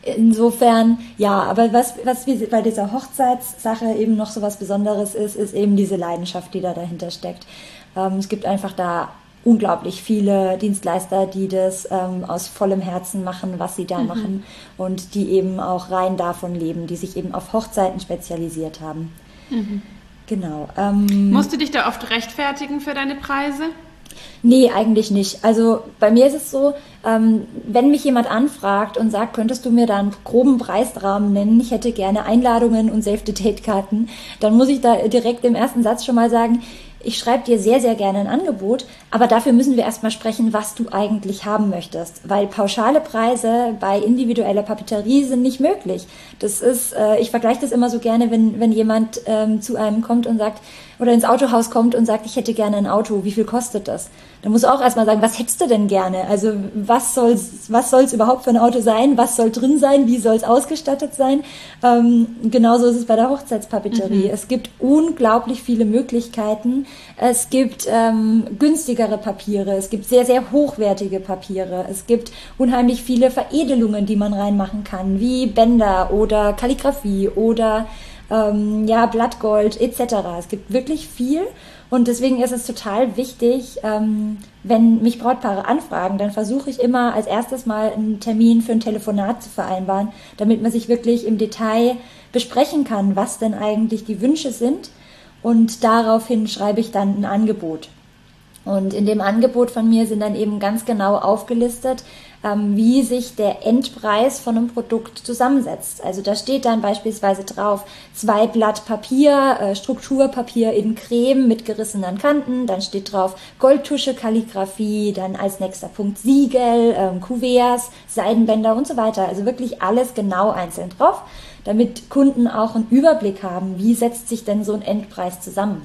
Insofern, ja, aber was, was wir bei dieser Hochzeitssache eben noch so was Besonderes ist, ist eben diese Leidenschaft, die da dahinter steckt. Ähm, es gibt einfach da unglaublich viele Dienstleister, die das ähm, aus vollem Herzen machen, was sie da mhm. machen und die eben auch rein davon leben, die sich eben auf Hochzeiten spezialisiert haben. Mhm. Genau. Ähm,
Musst du dich da oft rechtfertigen für deine Preise?
Nee, eigentlich nicht. Also bei mir ist es so, ähm, wenn mich jemand anfragt und sagt, könntest du mir da einen groben Preisrahmen nennen, ich hätte gerne Einladungen und Save-the-Date-Karten, dann muss ich da direkt im ersten Satz schon mal sagen, ich schreibe dir sehr, sehr gerne ein Angebot, aber dafür müssen wir erstmal sprechen, was du eigentlich haben möchtest, weil pauschale Preise bei individueller Papeterie sind nicht möglich. Das ist, äh, ich vergleiche das immer so gerne, wenn, wenn jemand ähm, zu einem kommt und sagt, oder ins Autohaus kommt und sagt, ich hätte gerne ein Auto, wie viel kostet das? Dann musst du auch erstmal sagen, was hättest du denn gerne? Also was soll's, was soll's überhaupt für ein Auto sein? Was soll drin sein? Wie soll's ausgestattet sein? Ähm, genauso ist es bei der Hochzeitspapeterie. Mhm. Es gibt unglaublich viele Möglichkeiten. Es gibt ähm, günstigere Papiere. Es gibt sehr, sehr hochwertige Papiere. Es gibt unheimlich viele Veredelungen, die man reinmachen kann, wie Bänder oder Kalligrafie oder ähm, ja, Blattgold et cetera. Es gibt wirklich viel. Und deswegen ist es total wichtig, ähm, wenn mich Brautpaare anfragen, dann versuche ich immer als erstes mal einen Termin für ein Telefonat zu vereinbaren, damit man sich wirklich im Detail besprechen kann, was denn eigentlich die Wünsche sind. Und daraufhin schreibe ich dann ein Angebot. Und in dem Angebot von mir sind dann eben ganz genau aufgelistet, ähm, wie sich der Endpreis von einem Produkt zusammensetzt. Also da steht dann beispielsweise drauf, zwei Blatt Papier, äh, Strukturpapier in Creme mit gerissenen Kanten, dann steht drauf Goldtusche, Kalligrafie, dann als nächster Punkt Siegel, ähm, Kuverts, Seidenbänder und so weiter. Also wirklich alles genau einzeln drauf, damit Kunden auch einen Überblick haben, wie setzt sich denn so ein Endpreis zusammen.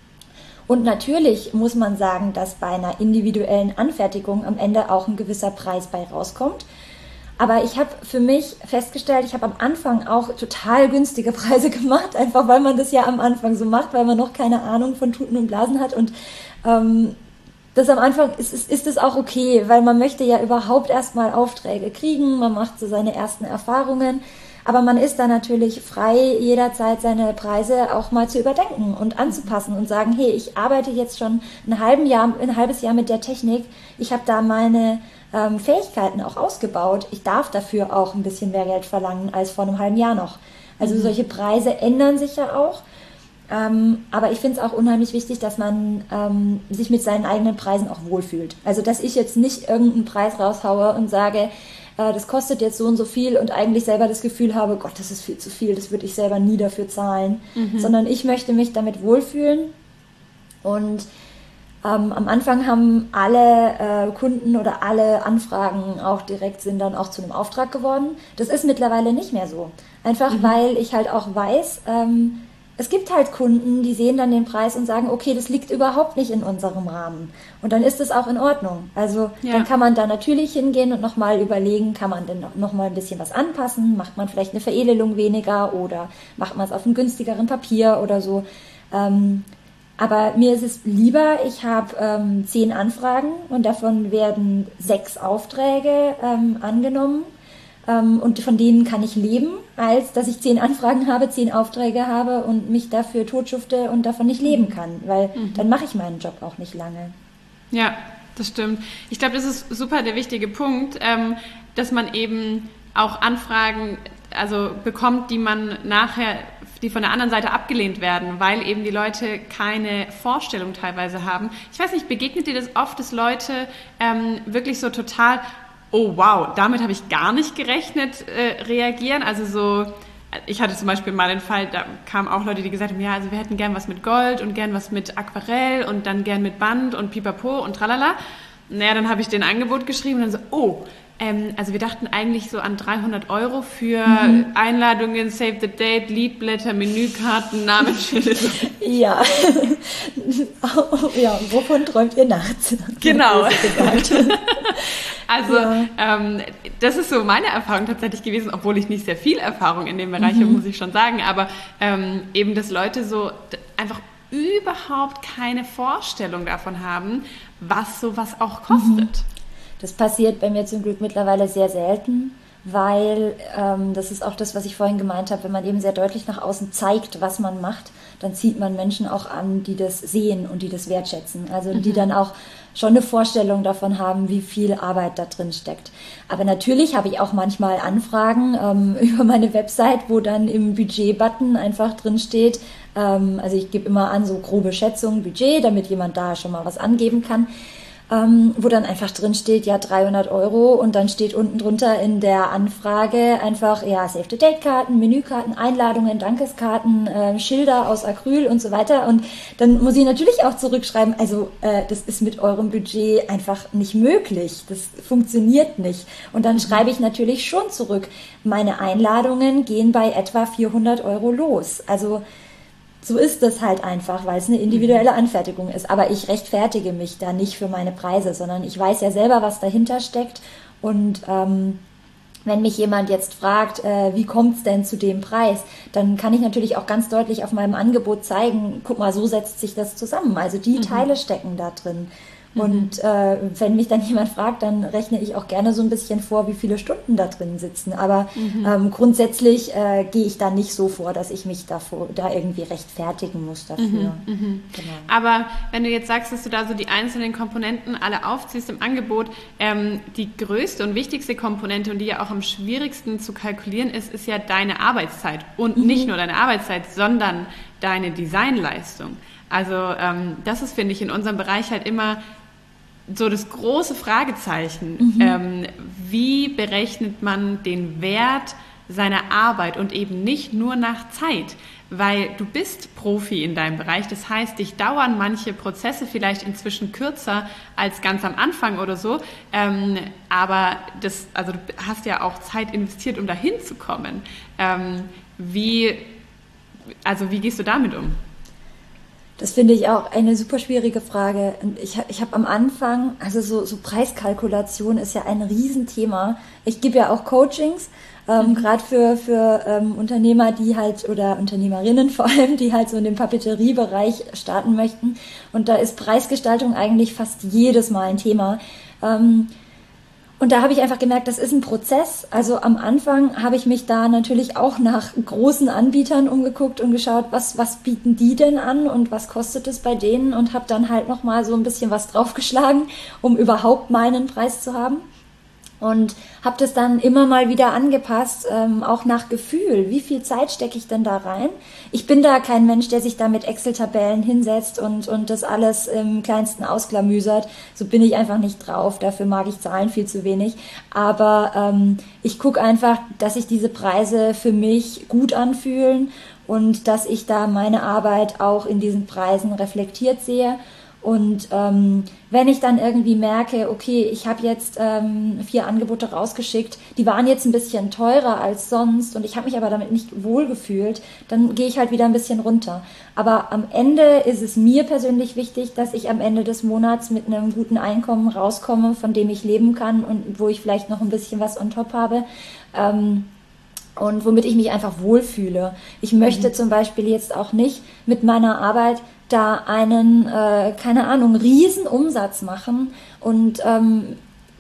Und natürlich muss man sagen, dass bei einer individuellen Anfertigung am Ende auch ein gewisser Preis bei rauskommt. Aber ich habe für mich festgestellt, ich habe am Anfang auch total günstige Preise gemacht, einfach weil man das ja am Anfang so macht, weil man noch keine Ahnung von Tuten und Blasen hat. Und ähm, das am Anfang ist, ist, ist es auch okay, weil man möchte ja überhaupt erstmal Aufträge kriegen, man macht so seine ersten Erfahrungen. Aber man ist da natürlich frei, jederzeit seine Preise auch mal zu überdenken und anzupassen und sagen, hey, ich arbeite jetzt schon ein, halben Jahr, ein halbes Jahr mit der Technik, ich habe da meine ähm, Fähigkeiten auch ausgebaut, ich darf dafür auch ein bisschen mehr Geld verlangen als vor einem halben Jahr noch. Also mhm. solche Preise ändern sich ja auch, ähm, aber ich finde es auch unheimlich wichtig, dass man ähm, sich mit seinen eigenen Preisen auch wohlfühlt. Also dass ich jetzt nicht irgendeinen Preis raushaue und sage, das kostet jetzt so und so viel und eigentlich selber das Gefühl habe, Gott, das ist viel zu viel, das würde ich selber nie dafür zahlen, mhm. sondern ich möchte mich damit wohlfühlen. Und ähm, am Anfang haben alle äh, Kunden oder alle Anfragen auch direkt sind dann auch zu einem Auftrag geworden. Das ist mittlerweile nicht mehr so. Einfach mhm. weil ich halt auch weiß, ähm, es gibt halt Kunden, die sehen dann den Preis und sagen, okay, das liegt überhaupt nicht in unserem Rahmen. Und dann ist es auch in Ordnung. Also ja. dann kann man da natürlich hingehen und nochmal überlegen, kann man denn nochmal ein bisschen was anpassen? Macht man vielleicht eine Veredelung weniger oder macht man es auf einem günstigeren Papier oder so? Ähm, aber mir ist es lieber, ich habe ähm, zehn Anfragen und davon werden sechs Aufträge ähm, angenommen. Und von denen kann ich leben, als dass ich zehn Anfragen habe, zehn Aufträge habe und mich dafür totschufte und davon nicht leben kann, weil mhm. dann mache ich meinen Job auch nicht lange.
Ja, das stimmt. Ich glaube, das ist super der wichtige Punkt, dass man eben auch Anfragen also bekommt, die man nachher, die von der anderen Seite abgelehnt werden, weil eben die Leute keine Vorstellung teilweise haben. Ich weiß nicht, begegnet dir das oft, dass Leute ähm, wirklich so total oh wow, damit habe ich gar nicht gerechnet, äh, reagieren. Also so, ich hatte zum Beispiel mal den Fall, da kamen auch Leute, die gesagt haben, ja, also wir hätten gern was mit Gold und gern was mit Aquarell und dann gern mit Band und Pipapo und tralala. Naja, dann habe ich den Angebot geschrieben und dann so, oh, ähm, also wir dachten eigentlich so an dreihundert Euro für mhm. Einladungen, Save the Date, Liedblätter, Menükarten, Namensschilder.
Ja. Ja, wovon träumt ihr nachts?
Genau. Also ja. ähm, das ist so meine Erfahrung tatsächlich gewesen, obwohl ich nicht sehr viel Erfahrung in dem Bereich habe, mhm. muss ich schon sagen, aber ähm, eben, dass Leute so einfach überhaupt keine Vorstellung davon haben, was sowas auch kostet.
Das passiert bei mir zum Glück mittlerweile sehr selten, weil ähm, das ist auch das, was ich vorhin gemeint habe, wenn man eben sehr deutlich nach außen zeigt, was man macht, dann zieht man Menschen auch an, die das sehen und die das wertschätzen. Also die mhm. dann auch schon eine Vorstellung davon haben, wie viel Arbeit da drin steckt. Aber natürlich habe ich auch manchmal Anfragen ähm, über meine Website, wo dann im Budget-Button einfach drin steht, ähm, also ich gebe immer an so grobe Schätzungen, Budget, damit jemand da schon mal was angeben kann. Ähm, wo dann einfach drin steht, ja, dreihundert Euro und dann steht unten drunter in der Anfrage einfach, ja, Save-the-Date-Karten, Menükarten, Einladungen, Dankeskarten, äh, Schilder aus Acryl und so weiter und dann muss ich natürlich auch zurückschreiben, also äh, das ist mit eurem Budget einfach nicht möglich, das funktioniert nicht und dann mhm. schreibe ich natürlich schon zurück, meine Einladungen gehen bei etwa vierhundert Euro los, also so ist es halt einfach, weil es eine individuelle Anfertigung ist. Aber ich rechtfertige mich da nicht für meine Preise, sondern ich weiß ja selber, was dahinter steckt. Und ähm, wenn mich jemand jetzt fragt, äh, wie kommt es denn zu dem Preis, dann kann ich natürlich auch ganz deutlich auf meinem Angebot zeigen, guck mal, so setzt sich das zusammen. Also die mhm. Teile stecken da drin. Und äh, wenn mich dann jemand fragt, dann rechne ich auch gerne so ein bisschen vor, wie viele Stunden da drin sitzen. Aber mhm. ähm, grundsätzlich äh, gehe ich da nicht so vor, dass ich mich davor, da irgendwie rechtfertigen muss dafür. Mhm.
Mhm. Genau. Aber wenn du jetzt sagst, dass du da so die einzelnen Komponenten alle aufziehst im Angebot, ähm, die größte und wichtigste Komponente und die ja auch am schwierigsten zu kalkulieren ist, ist ja deine Arbeitszeit. Und mhm. nicht nur deine Arbeitszeit, sondern deine Designleistung. Also ähm, das ist, finde ich, in unserem Bereich halt immer so das große Fragezeichen. Mhm. Ähm, wie berechnet man den Wert seiner Arbeit und eben nicht nur nach Zeit? Weil du bist Profi in deinem Bereich, das heißt, dich dauern manche Prozesse vielleicht inzwischen kürzer als ganz am Anfang oder so, ähm, aber das, also du hast ja auch Zeit investiert, um dahin zu kommen. Ähm, wie, also wie gehst du damit um?
Das finde ich auch eine super schwierige Frage. Und ich, ich habe am Anfang, also so, so Preiskalkulation ist ja ein Riesenthema. Ich gebe ja auch Coachings, ähm, mhm. gerade für, für ähm, Unternehmer, die halt, oder Unternehmerinnen vor allem, die halt so in dem Papeteriebereich starten möchten. Und da ist Preisgestaltung eigentlich fast jedes Mal ein Thema. Ähm, Und da habe ich einfach gemerkt, das ist ein Prozess. Also am Anfang habe ich mich da natürlich auch nach großen Anbietern umgeguckt und geschaut, was was bieten die denn an und was kostet es bei denen und habe dann halt nochmal so ein bisschen was draufgeschlagen, um überhaupt meinen Preis zu haben. Und habe das dann immer mal wieder angepasst, ähm, auch nach Gefühl. Wie viel Zeit stecke ich denn da rein? Ich bin da kein Mensch, der sich da mit Excel-Tabellen hinsetzt und und das alles im Kleinsten ausklamüsert. So bin ich einfach nicht drauf. Dafür mag ich Zahlen viel zu wenig. Aber ähm, ich gucke einfach, dass sich diese Preise für mich gut anfühlen und dass ich da meine Arbeit auch in diesen Preisen reflektiert sehe. Und ähm, wenn ich dann irgendwie merke, okay, ich habe jetzt ähm, vier Angebote rausgeschickt, die waren jetzt ein bisschen teurer als sonst und ich habe mich aber damit nicht wohlgefühlt, dann gehe ich halt wieder ein bisschen runter. Aber am Ende ist es mir persönlich wichtig, dass ich am Ende des Monats mit einem guten Einkommen rauskomme, von dem ich leben kann und wo ich vielleicht noch ein bisschen was on top habe. Ähm, und womit ich mich einfach wohlfühle. Ich möchte mhm. zum Beispiel jetzt auch nicht mit meiner Arbeit da einen, äh, keine Ahnung, riesen Umsatz machen und ähm,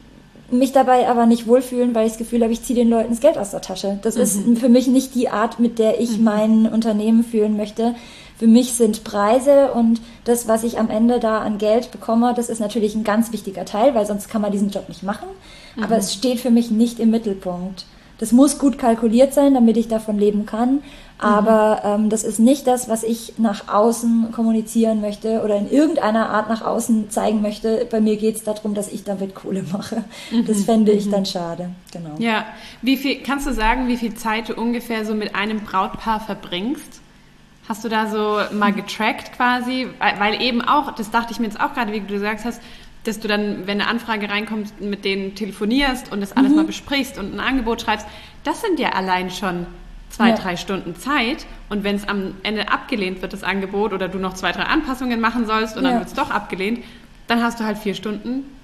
mich dabei aber nicht wohlfühlen, weil ich das Gefühl habe, ich ziehe den Leuten das Geld aus der Tasche. Das mhm. ist für mich nicht die Art, mit der ich mhm. mein Unternehmen führen möchte. Für mich sind Preise und das, was ich am Ende da an Geld bekomme, das ist natürlich ein ganz wichtiger Teil, weil sonst kann man diesen Job nicht machen. Mhm. Aber es steht für mich nicht im Mittelpunkt. Das muss gut kalkuliert sein, damit ich davon leben kann. Aber mhm. ähm, das ist nicht das, was ich nach außen kommunizieren möchte oder in irgendeiner Art nach außen zeigen möchte. Bei mir geht es darum, dass ich damit Kohle mache. Mhm. Das fände ich mhm. dann schade. Genau.
Ja, wie viel, kannst du sagen, wie viel Zeit du ungefähr so mit einem Brautpaar verbringst? Hast du da so mal getrackt quasi? Weil eben auch, das dachte ich mir jetzt auch gerade, wie du gesagt hast, dass du dann, wenn eine Anfrage reinkommt, mit denen telefonierst und das alles mhm. mal besprichst und ein Angebot schreibst, das sind ja allein schon zwei, ja. drei Stunden Zeit. Und wenn es am Ende abgelehnt wird, das Angebot, oder du noch zwei, drei Anpassungen machen sollst und ja. dann wird es doch abgelehnt, dann hast du halt vier Stunden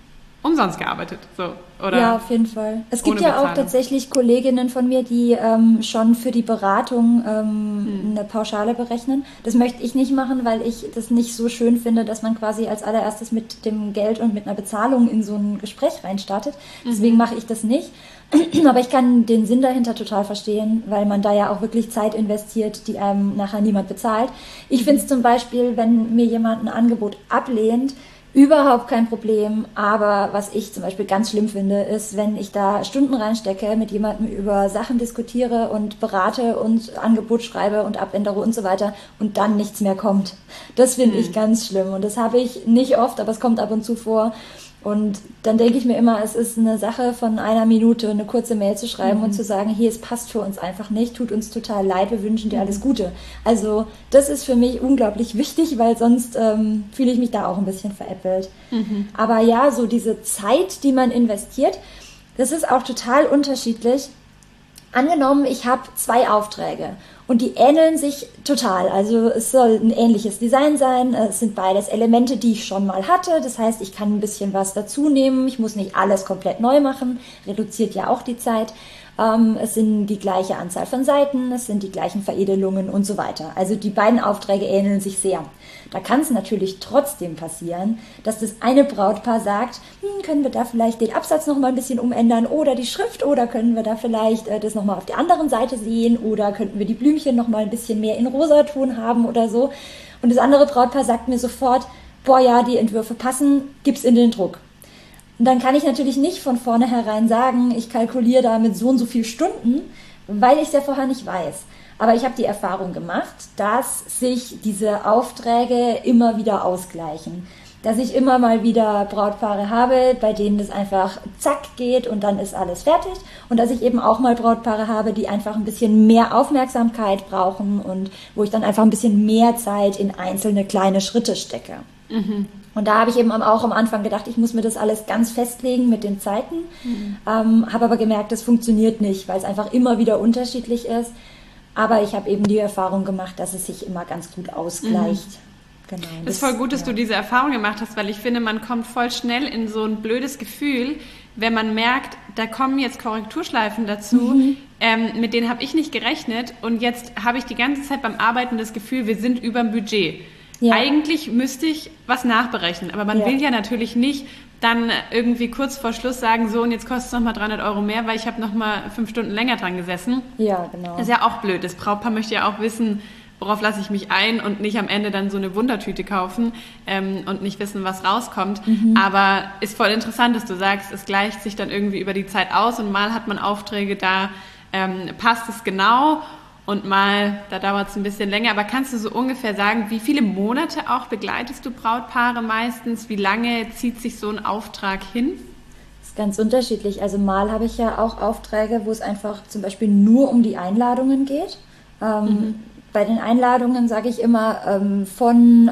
umsonst gearbeitet, so, oder?
Ja, auf jeden Fall. Es gibt
ohne
ja auch tatsächlich Kolleginnen von mir, die ähm, schon für die Beratung ähm, hm. eine Pauschale berechnen. Das möchte ich nicht machen, weil ich das nicht so schön finde, dass man quasi als allererstes mit dem Geld und mit einer Bezahlung in so ein Gespräch reinstartet. Deswegen mhm. mache ich das nicht. Aber ich kann den Sinn dahinter total verstehen, weil man da ja auch wirklich Zeit investiert, die einem nachher niemand bezahlt. Ich mhm. finde es zum Beispiel, wenn mir jemand ein Angebot ablehnt, überhaupt kein Problem, aber was ich zum Beispiel ganz schlimm finde, ist, wenn ich da Stunden reinstecke, mit jemandem über Sachen diskutiere und berate und Angebot schreibe und abändere und so weiter und dann nichts mehr kommt. Das finde hm. ich ganz schlimm und das habe ich nicht oft, aber es kommt ab und zu vor. Und dann denke ich mir immer, es ist eine Sache von einer Minute, eine kurze Mail zu schreiben mhm. und zu sagen, hier, es passt für uns einfach nicht, tut uns total leid, wir wünschen dir alles Gute. Also das ist für mich unglaublich wichtig, weil sonst ähm, fühle ich mich da auch ein bisschen veräppelt. Mhm. Aber ja, so diese Zeit, die man investiert, das ist auch total unterschiedlich. Angenommen, ich habe zwei Aufträge und die ähneln sich total. Also es soll ein ähnliches Design sein. Es sind beides Elemente, die ich schon mal hatte. Das heißt, ich kann ein bisschen was dazu nehmen. Ich muss nicht alles komplett neu machen. Reduziert ja auch die Zeit. Ähm, es sind die gleiche Anzahl von Seiten, es sind die gleichen Veredelungen und so weiter. Also die beiden Aufträge ähneln sich sehr. Da kann es natürlich trotzdem passieren, dass das eine Brautpaar sagt, hm, können wir da vielleicht den Absatz noch mal ein bisschen umändern oder die Schrift oder können wir da vielleicht äh, das noch mal auf der anderen Seite sehen oder könnten wir die Blümchen noch mal ein bisschen mehr in Rosaton haben oder so. Und das andere Brautpaar sagt mir sofort, boah ja, die Entwürfe passen, gib's in den Druck. Und dann kann ich natürlich nicht von vornherein sagen, ich kalkuliere da mit so und so viel Stunden, weil ich es ja vorher nicht weiß. Aber ich habe die Erfahrung gemacht, dass sich diese Aufträge immer wieder ausgleichen. Dass ich immer mal wieder Brautpaare habe, bei denen das einfach zack geht und dann ist alles fertig. Und dass ich eben auch mal Brautpaare habe, die einfach ein bisschen mehr Aufmerksamkeit brauchen und wo ich dann einfach ein bisschen mehr Zeit in einzelne kleine Schritte stecke. Mhm. Und da habe ich eben auch am Anfang gedacht, ich muss mir das alles ganz festlegen mit den Zeiten. Mhm. Ähm, habe aber gemerkt, das funktioniert nicht, weil es einfach immer wieder unterschiedlich ist. Aber ich habe eben die Erfahrung gemacht, dass es sich immer ganz gut ausgleicht. Mhm.
Genau. Das ist voll gut, dass ja. du diese Erfahrung gemacht hast, weil ich finde, man kommt voll schnell in so ein blödes Gefühl, wenn man merkt, da kommen jetzt Korrekturschleifen dazu, mhm. ähm, mit denen habe ich nicht gerechnet und jetzt habe ich die ganze Zeit beim Arbeiten das Gefühl, wir sind über dem Budget. Ja. Eigentlich müsste ich was nachberechnen, aber man ja. will ja natürlich nicht dann irgendwie kurz vor Schluss sagen, so und jetzt kostet es nochmal dreihundert Euro mehr, weil ich habe nochmal fünf Stunden länger dran gesessen.
Ja, genau.
Das ist ja auch blöd. Das Brautpaar möchte ja auch wissen, worauf lasse ich mich ein und nicht am Ende dann so eine Wundertüte kaufen ähm, und nicht wissen, was rauskommt. Mhm. Aber ist voll interessant, dass du sagst, es gleicht sich dann irgendwie über die Zeit aus und mal hat man Aufträge, da ähm, passt es genau. Und mal, da dauert es ein bisschen länger, aber kannst du so ungefähr sagen, wie viele Monate auch begleitest du Brautpaare meistens? Wie lange zieht sich so ein Auftrag hin?
Das ist ganz unterschiedlich. Also mal habe ich ja auch Aufträge, wo es einfach zum Beispiel nur um die Einladungen geht. Ähm, mhm. Bei den Einladungen sage ich immer, ähm, von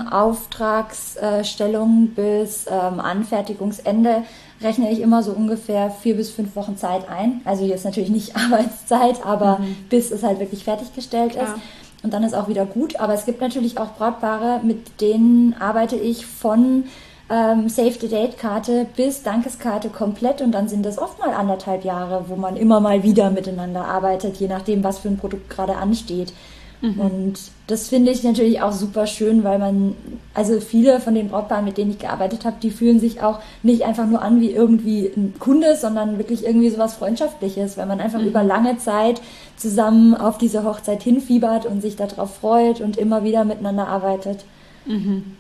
Auftragsstellung bis ähm, Anfertigungsende rechne ich immer so ungefähr vier bis fünf Wochen Zeit ein. Also jetzt natürlich nicht Arbeitszeit, aber mhm. bis es halt wirklich fertiggestellt ist. Und dann ist auch wieder gut. Aber es gibt natürlich auch Brautpaare, mit denen arbeite ich von ähm, Save-the-Date-Karte bis Dankeskarte komplett. Und dann sind das oft mal anderthalb Jahre, wo man immer mal wieder miteinander arbeitet, je nachdem, was für ein Produkt gerade ansteht. Mhm. Und das finde ich natürlich auch super schön, weil man, also viele von den Brautpaaren, mit denen ich gearbeitet habe, die fühlen sich auch nicht einfach nur an wie irgendwie ein Kunde, sondern wirklich irgendwie sowas Freundschaftliches, weil man einfach mhm. über lange Zeit zusammen auf diese Hochzeit hinfiebert und sich darauf freut und immer wieder miteinander arbeitet. Mhm.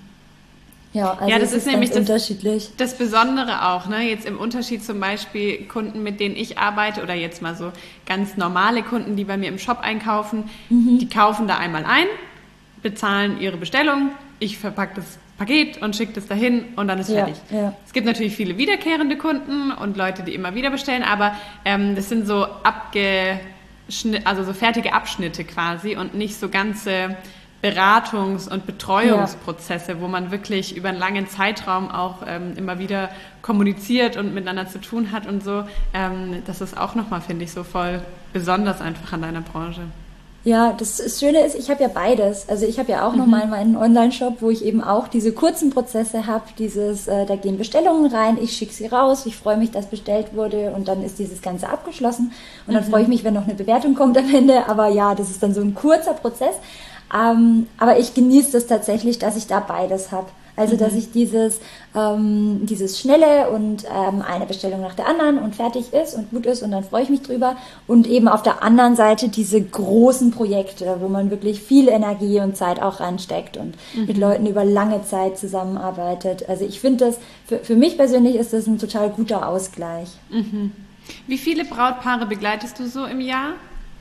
Ja, also
ja, das ist, ist nämlich
unterschiedlich.
Das, das Besondere auch, ne? Jetzt im Unterschied zum Beispiel Kunden, mit denen ich arbeite oder jetzt mal so ganz normale Kunden, die bei mir im Shop einkaufen, mhm. die kaufen da einmal ein, bezahlen ihre Bestellung, ich verpacke das Paket und schicke das dahin und dann ist ja, fertig. Ja. Es gibt natürlich viele wiederkehrende Kunden und Leute, die immer wieder bestellen, aber ähm, das sind so abgeschnitt, also so fertige Abschnitte quasi und nicht so ganze Beratungs- und Betreuungsprozesse, ja. wo man wirklich über einen langen Zeitraum auch ähm, immer wieder kommuniziert und miteinander zu tun hat und so. Ähm, das ist auch nochmal, finde ich, so voll besonders einfach an deiner Branche.
Ja, das, das Schöne ist, ich habe ja beides. Also ich habe ja auch mhm. nochmal meinen Online-Shop, wo ich eben auch diese kurzen Prozesse habe, dieses, äh, da gehen Bestellungen rein, ich schicke sie raus, ich freue mich, dass bestellt wurde und dann ist dieses Ganze abgeschlossen und dann mhm. freue ich mich, wenn noch eine Bewertung kommt am Ende, aber ja, das ist dann so ein kurzer Prozess. Ähm, aber ich genieße das tatsächlich, dass ich da beides habe. Also, mhm. dass ich dieses, ähm, dieses Schnelle und ähm, eine Bestellung nach der anderen und fertig ist und gut ist und dann freue ich mich drüber. Und eben auf der anderen Seite diese großen Projekte, wo man wirklich viel Energie und Zeit auch reinsteckt und mhm. mit Leuten über lange Zeit zusammenarbeitet. Also ich finde das, für, für mich persönlich ist das ein total guter Ausgleich.
Mhm. Wie viele Brautpaare begleitest du so im Jahr?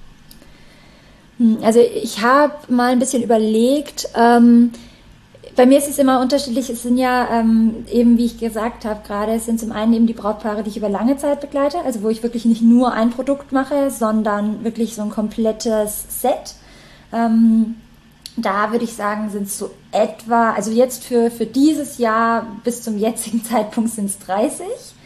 Also ich habe mal ein bisschen überlegt, ähm, bei mir ist es immer unterschiedlich. Es sind ja ähm, eben, wie ich gesagt habe gerade, es sind zum einen eben die Brautpaare, die ich über lange Zeit begleite, also wo ich wirklich nicht nur ein Produkt mache, sondern wirklich so ein komplettes Set. Ähm, da würde ich sagen, sind es so etwa, also jetzt für, für dieses Jahr bis zum jetzigen Zeitpunkt sind es dreißig.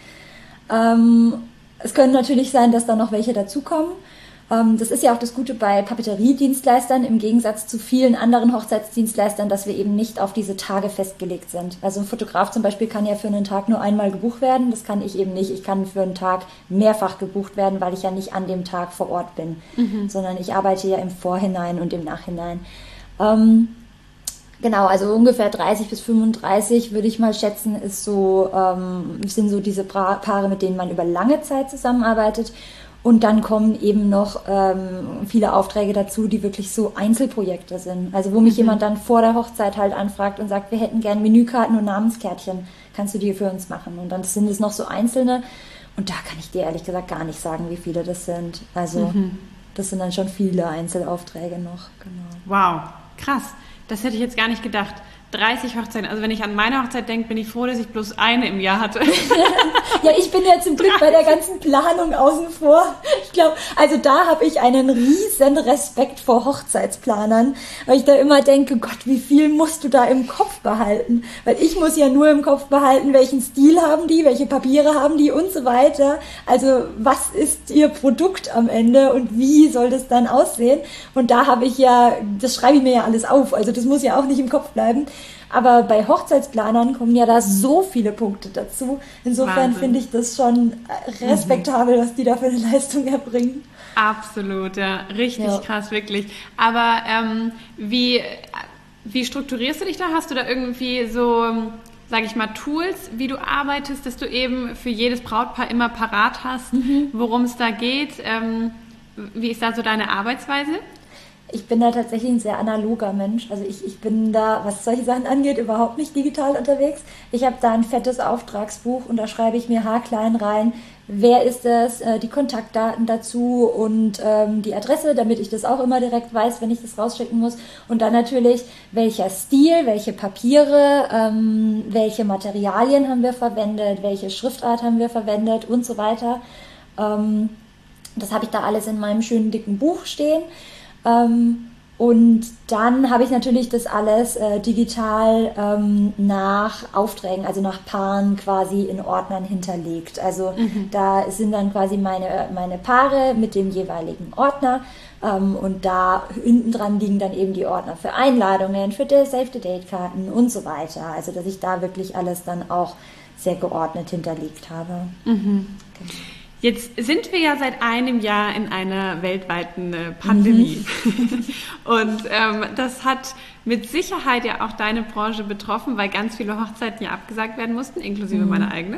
Ähm, es können natürlich sein, dass da noch welche dazukommen. Das ist ja auch das Gute bei Papeteriedienstleistern im Gegensatz zu vielen anderen Hochzeitsdienstleistern, dass wir eben nicht auf diese Tage festgelegt sind. Also ein Fotograf zum Beispiel kann ja für einen Tag nur einmal gebucht werden, das kann ich eben nicht. Ich kann für einen Tag mehrfach gebucht werden, weil ich ja nicht an dem Tag vor Ort bin, mhm. sondern ich arbeite ja im Vorhinein und im Nachhinein. Ähm, genau, also ungefähr dreißig bis fünfunddreißig würde ich mal schätzen, ist so, ähm, sind so diese Paare, mit denen man über lange Zeit zusammenarbeitet. Und dann kommen eben noch ähm, viele Aufträge dazu, die wirklich so Einzelprojekte sind. Also wo mich mhm. jemand dann vor der Hochzeit halt anfragt und sagt, wir hätten gern Menükarten und Namenskärtchen, kannst du die für uns machen? Und dann sind es noch so einzelne. Und da kann ich dir ehrlich gesagt gar nicht sagen, wie viele das sind. Also mhm. das sind dann schon viele Einzelaufträge noch.
Genau. Wow, krass. Das hätte ich jetzt gar nicht gedacht. dreißig Hochzeiten. Also wenn ich an meine Hochzeit denke, bin ich froh, dass ich bloß eine im Jahr hatte.
Ja, ich bin ja zum Glück bei der ganzen Planung außen vor. Ich glaube, also da habe ich einen riesen Respekt vor Hochzeitsplanern, weil ich da immer denke, Gott, wie viel musst du da im Kopf behalten? Weil ich muss ja nur im Kopf behalten, welchen Stil haben die, welche Papiere haben die und so weiter. Also was ist ihr Produkt am Ende und wie soll das dann aussehen? Und da habe ich ja, das schreibe ich mir ja alles auf. Also das muss ja auch nicht im Kopf bleiben. Aber bei Hochzeitsplanern kommen ja da so viele Punkte dazu. Insofern finde ich das schon respektabel, mhm. was die da für eine Leistung erbringen.
Absolut, ja. Richtig ja. krass, wirklich. Aber ähm, wie, wie strukturierst du dich da? Hast du da irgendwie so, sage ich mal, Tools, wie du arbeitest, dass du eben für jedes Brautpaar immer parat hast, mhm. worum es da geht? Ähm, wie ist da so deine Arbeitsweise?
Ich bin da tatsächlich ein sehr analoger Mensch. Also ich, ich bin da, was solche Sachen angeht, überhaupt nicht digital unterwegs. Ich habe da ein fettes Auftragsbuch und da schreibe ich mir haarklein rein, wer ist es, äh, die Kontaktdaten dazu und ähm, die Adresse, damit ich das auch immer direkt weiß, wenn ich das rausschicken muss. Und dann natürlich, welcher Stil, welche Papiere, ähm, welche Materialien haben wir verwendet, welche Schriftart haben wir verwendet und so weiter. Ähm, das habe ich da alles in meinem schönen dicken Buch stehen. Ähm, und dann habe ich natürlich das alles äh, digital ähm, nach Aufträgen, also nach Paaren quasi in Ordnern hinterlegt. Also mhm. da sind dann quasi meine, meine Paare mit dem jeweiligen Ordner ähm, und da hinten dran liegen dann eben die Ordner für Einladungen, für Save-the-Date-Karten und so weiter. Also dass ich da wirklich alles dann auch sehr geordnet hinterlegt habe. Mhm.
Genau. Jetzt sind wir ja seit einem Jahr in einer weltweiten äh, Pandemie. Mhm. Und ähm, das hat mit Sicherheit ja auch deine Branche betroffen, weil ganz viele Hochzeiten ja abgesagt werden mussten, inklusive mhm. meiner eigenen.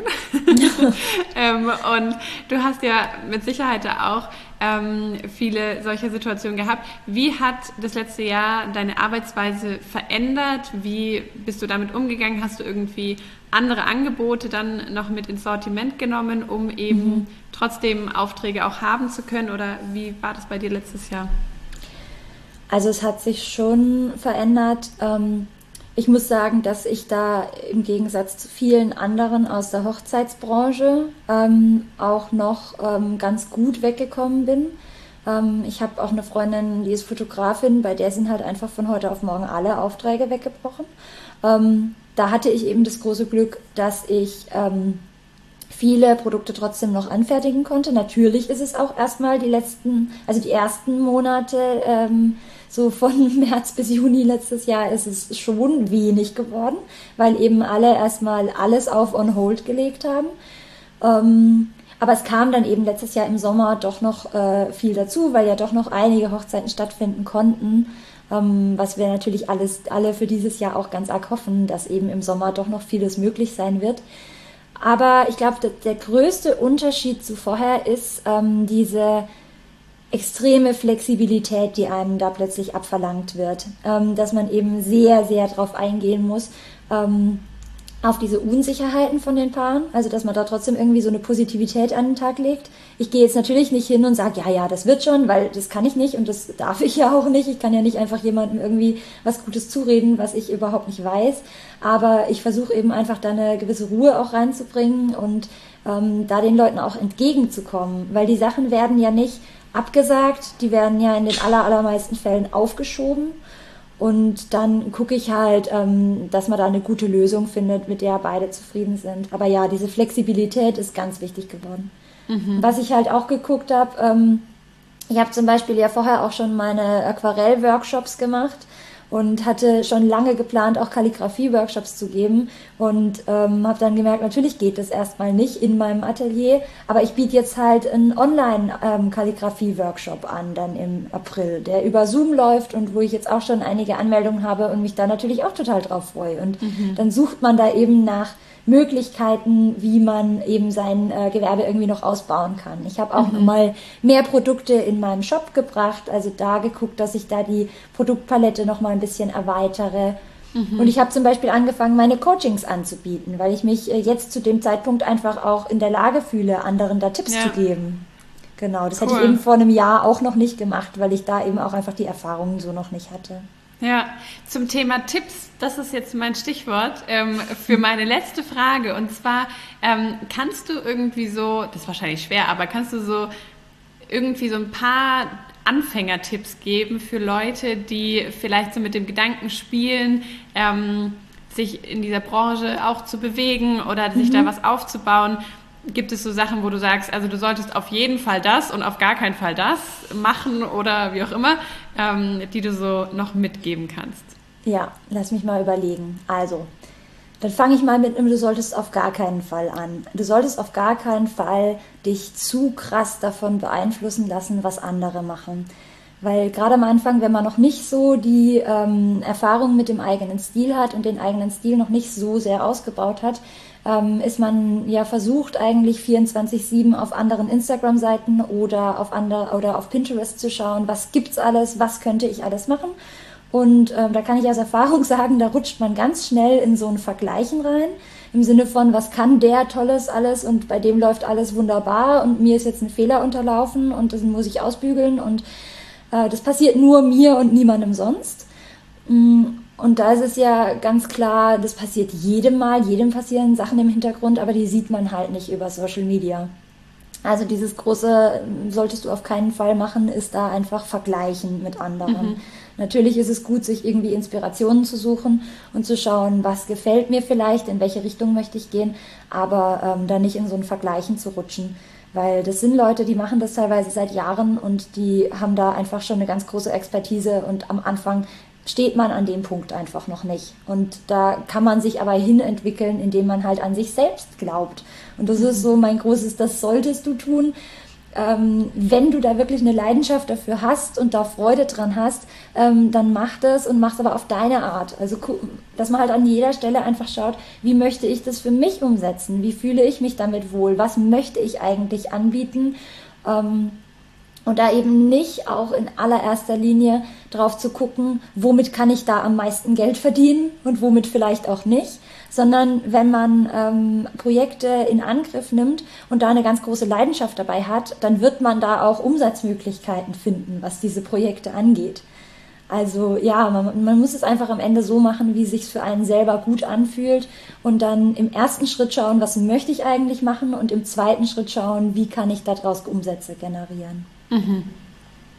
ähm, und du hast ja mit Sicherheit auch ähm, viele solcher Situationen gehabt. Wie hat das letzte Jahr deine Arbeitsweise verändert? Wie bist du damit umgegangen? Hast du irgendwie andere Angebote dann noch mit ins Sortiment genommen, um eben mhm. trotzdem Aufträge auch haben zu können? Oder wie war das bei dir letztes Jahr?
Also es hat sich schon verändert. Ich muss sagen, dass ich da im Gegensatz zu vielen anderen aus der Hochzeitsbranche auch noch ganz gut weggekommen bin. Ich habe auch eine Freundin, die ist Fotografin, bei der sind halt einfach von heute auf morgen alle Aufträge weggebrochen. Da hatte ich eben das große Glück, dass ich viele Produkte trotzdem noch anfertigen konnte. Natürlich ist es auch erstmal die letzten, also die ersten Monate, ähm, so von März bis Juni letztes Jahr ist es schon wenig geworden, weil eben alle erstmal alles auf on hold gelegt haben. Ähm, aber es kam dann eben letztes Jahr im Sommer doch noch äh, viel dazu, weil ja doch noch einige Hochzeiten stattfinden konnten, ähm, was wir natürlich alles, alle für dieses Jahr auch ganz arg hoffen, dass eben im Sommer doch noch vieles möglich sein wird. Aber ich glaube, der größte Unterschied zu vorher ist ähm, diese extreme Flexibilität, die einem da plötzlich abverlangt wird. Ähm, dass man eben sehr, sehr drauf eingehen muss, ähm, auf diese Unsicherheiten von den Paaren, also dass man da trotzdem irgendwie so eine Positivität an den Tag legt. Ich gehe jetzt natürlich nicht hin und sage, ja, ja, das wird schon, weil das kann ich nicht und das darf ich ja auch nicht. Ich kann ja nicht einfach jemandem irgendwie was Gutes zureden, was ich überhaupt nicht weiß. Aber ich versuche eben einfach da eine gewisse Ruhe auch reinzubringen und ähm, da den Leuten auch entgegenzukommen, weil die Sachen werden ja nicht abgesagt, die werden ja in den aller, allermeisten Fällen aufgeschoben. Und dann gucke ich halt, ähm, dass man da eine gute Lösung findet, mit der beide zufrieden sind. Aber ja, diese Flexibilität ist ganz wichtig geworden. Mhm. Was ich halt auch geguckt habe, ähm, ich habe zum Beispiel ja vorher auch schon meine Aquarell-Workshops gemacht und hatte schon lange geplant, auch Kalligrafie-Workshops zu geben und ähm, habe dann gemerkt, natürlich geht das erstmal nicht in meinem Atelier, aber ich biete jetzt halt einen Online-Kalligrafie-Workshop ähm, an, dann im April, der über Zoom läuft und wo ich jetzt auch schon einige Anmeldungen habe und mich da natürlich auch total drauf freue. Und mhm. dann sucht man da eben nach Möglichkeiten, wie man eben sein äh, Gewerbe irgendwie noch ausbauen kann. Ich habe auch mhm. mal mehr Produkte in meinem Shop gebracht, also da geguckt, dass ich da die Produktpalette noch mal ein bisschen erweitere. Mhm. Und ich habe zum Beispiel angefangen, meine Coachings anzubieten, weil ich mich äh, jetzt zu dem Zeitpunkt einfach auch in der Lage fühle, anderen da Tipps ja. zu geben. Genau, das cool. hätte ich eben vor einem Jahr auch noch nicht gemacht, weil ich da eben auch einfach die Erfahrungen so noch nicht hatte.
Ja, zum Thema Tipps, das ist jetzt mein Stichwort ähm, für meine letzte Frage. Und zwar, ähm, kannst du irgendwie so, das ist wahrscheinlich schwer, aber kannst du so irgendwie so ein paar Anfängertipps geben für Leute, die vielleicht so mit dem Gedanken spielen, ähm, sich in dieser Branche auch zu bewegen oder sich mhm. da was aufzubauen? Gibt es so Sachen, wo du sagst, also du solltest auf jeden Fall das und auf gar keinen Fall das machen oder wie auch immer, ähm, die du so noch mitgeben kannst?
Ja, lass mich mal überlegen. Also, dann fange ich mal mit, du solltest auf gar keinen Fall an. Du solltest auf gar keinen Fall dich zu krass davon beeinflussen lassen, was andere machen. Weil gerade am Anfang, wenn man noch nicht so die ähm, Erfahrung mit dem eigenen Stil hat und den eigenen Stil noch nicht so sehr ausgebaut hat, ähm, ist man ja versucht, eigentlich vierundzwanzig sieben auf anderen Instagram-Seiten oder auf andere, oder auf Pinterest zu schauen, was gibt's alles, was könnte ich alles machen. Und ähm, da kann ich aus Erfahrung sagen, da rutscht man ganz schnell in so ein Vergleichen rein, im Sinne von, was kann der Tolles alles und bei dem läuft alles wunderbar und mir ist jetzt ein Fehler unterlaufen und das muss ich ausbügeln und äh, das passiert nur mir und niemandem sonst. Und da ist es ja ganz klar, das passiert jedem Mal, jedem passieren Sachen im Hintergrund, aber die sieht man halt nicht über Social Media. Also dieses große, solltest du auf keinen Fall machen, ist da einfach vergleichen mit anderen. Mhm. Natürlich ist es gut, sich irgendwie Inspirationen zu suchen und zu schauen, was gefällt mir vielleicht, in welche Richtung möchte ich gehen, aber ähm, da nicht in so ein Vergleichen zu rutschen. Weil das sind Leute, die machen das teilweise seit Jahren und die haben da einfach schon eine ganz große Expertise und am Anfang steht man an dem Punkt einfach noch nicht. Und da kann man sich aber hinentwickeln, indem man halt an sich selbst glaubt. Und das ist so mein großes, das solltest du tun. Ähm, wenn du da wirklich eine Leidenschaft dafür hast und da Freude dran hast, ähm, dann mach das und mach's aber auf deine Art. Also, dass man halt an jeder Stelle einfach schaut, wie möchte ich das für mich umsetzen? Wie fühle ich mich damit wohl? Was möchte ich eigentlich anbieten? Ähm, Und da eben nicht auch in allererster Linie drauf zu gucken, womit kann ich da am meisten Geld verdienen und womit vielleicht auch nicht, sondern wenn man ähm, Projekte in Angriff nimmt und da eine ganz große Leidenschaft dabei hat, dann wird man da auch Umsatzmöglichkeiten finden, was diese Projekte angeht. Also ja, man, man muss es einfach am Ende so machen, wie es sich für einen selber gut anfühlt und dann im ersten Schritt schauen, was möchte ich eigentlich machen und im zweiten Schritt schauen, wie kann ich daraus Umsätze generieren.
Mhm.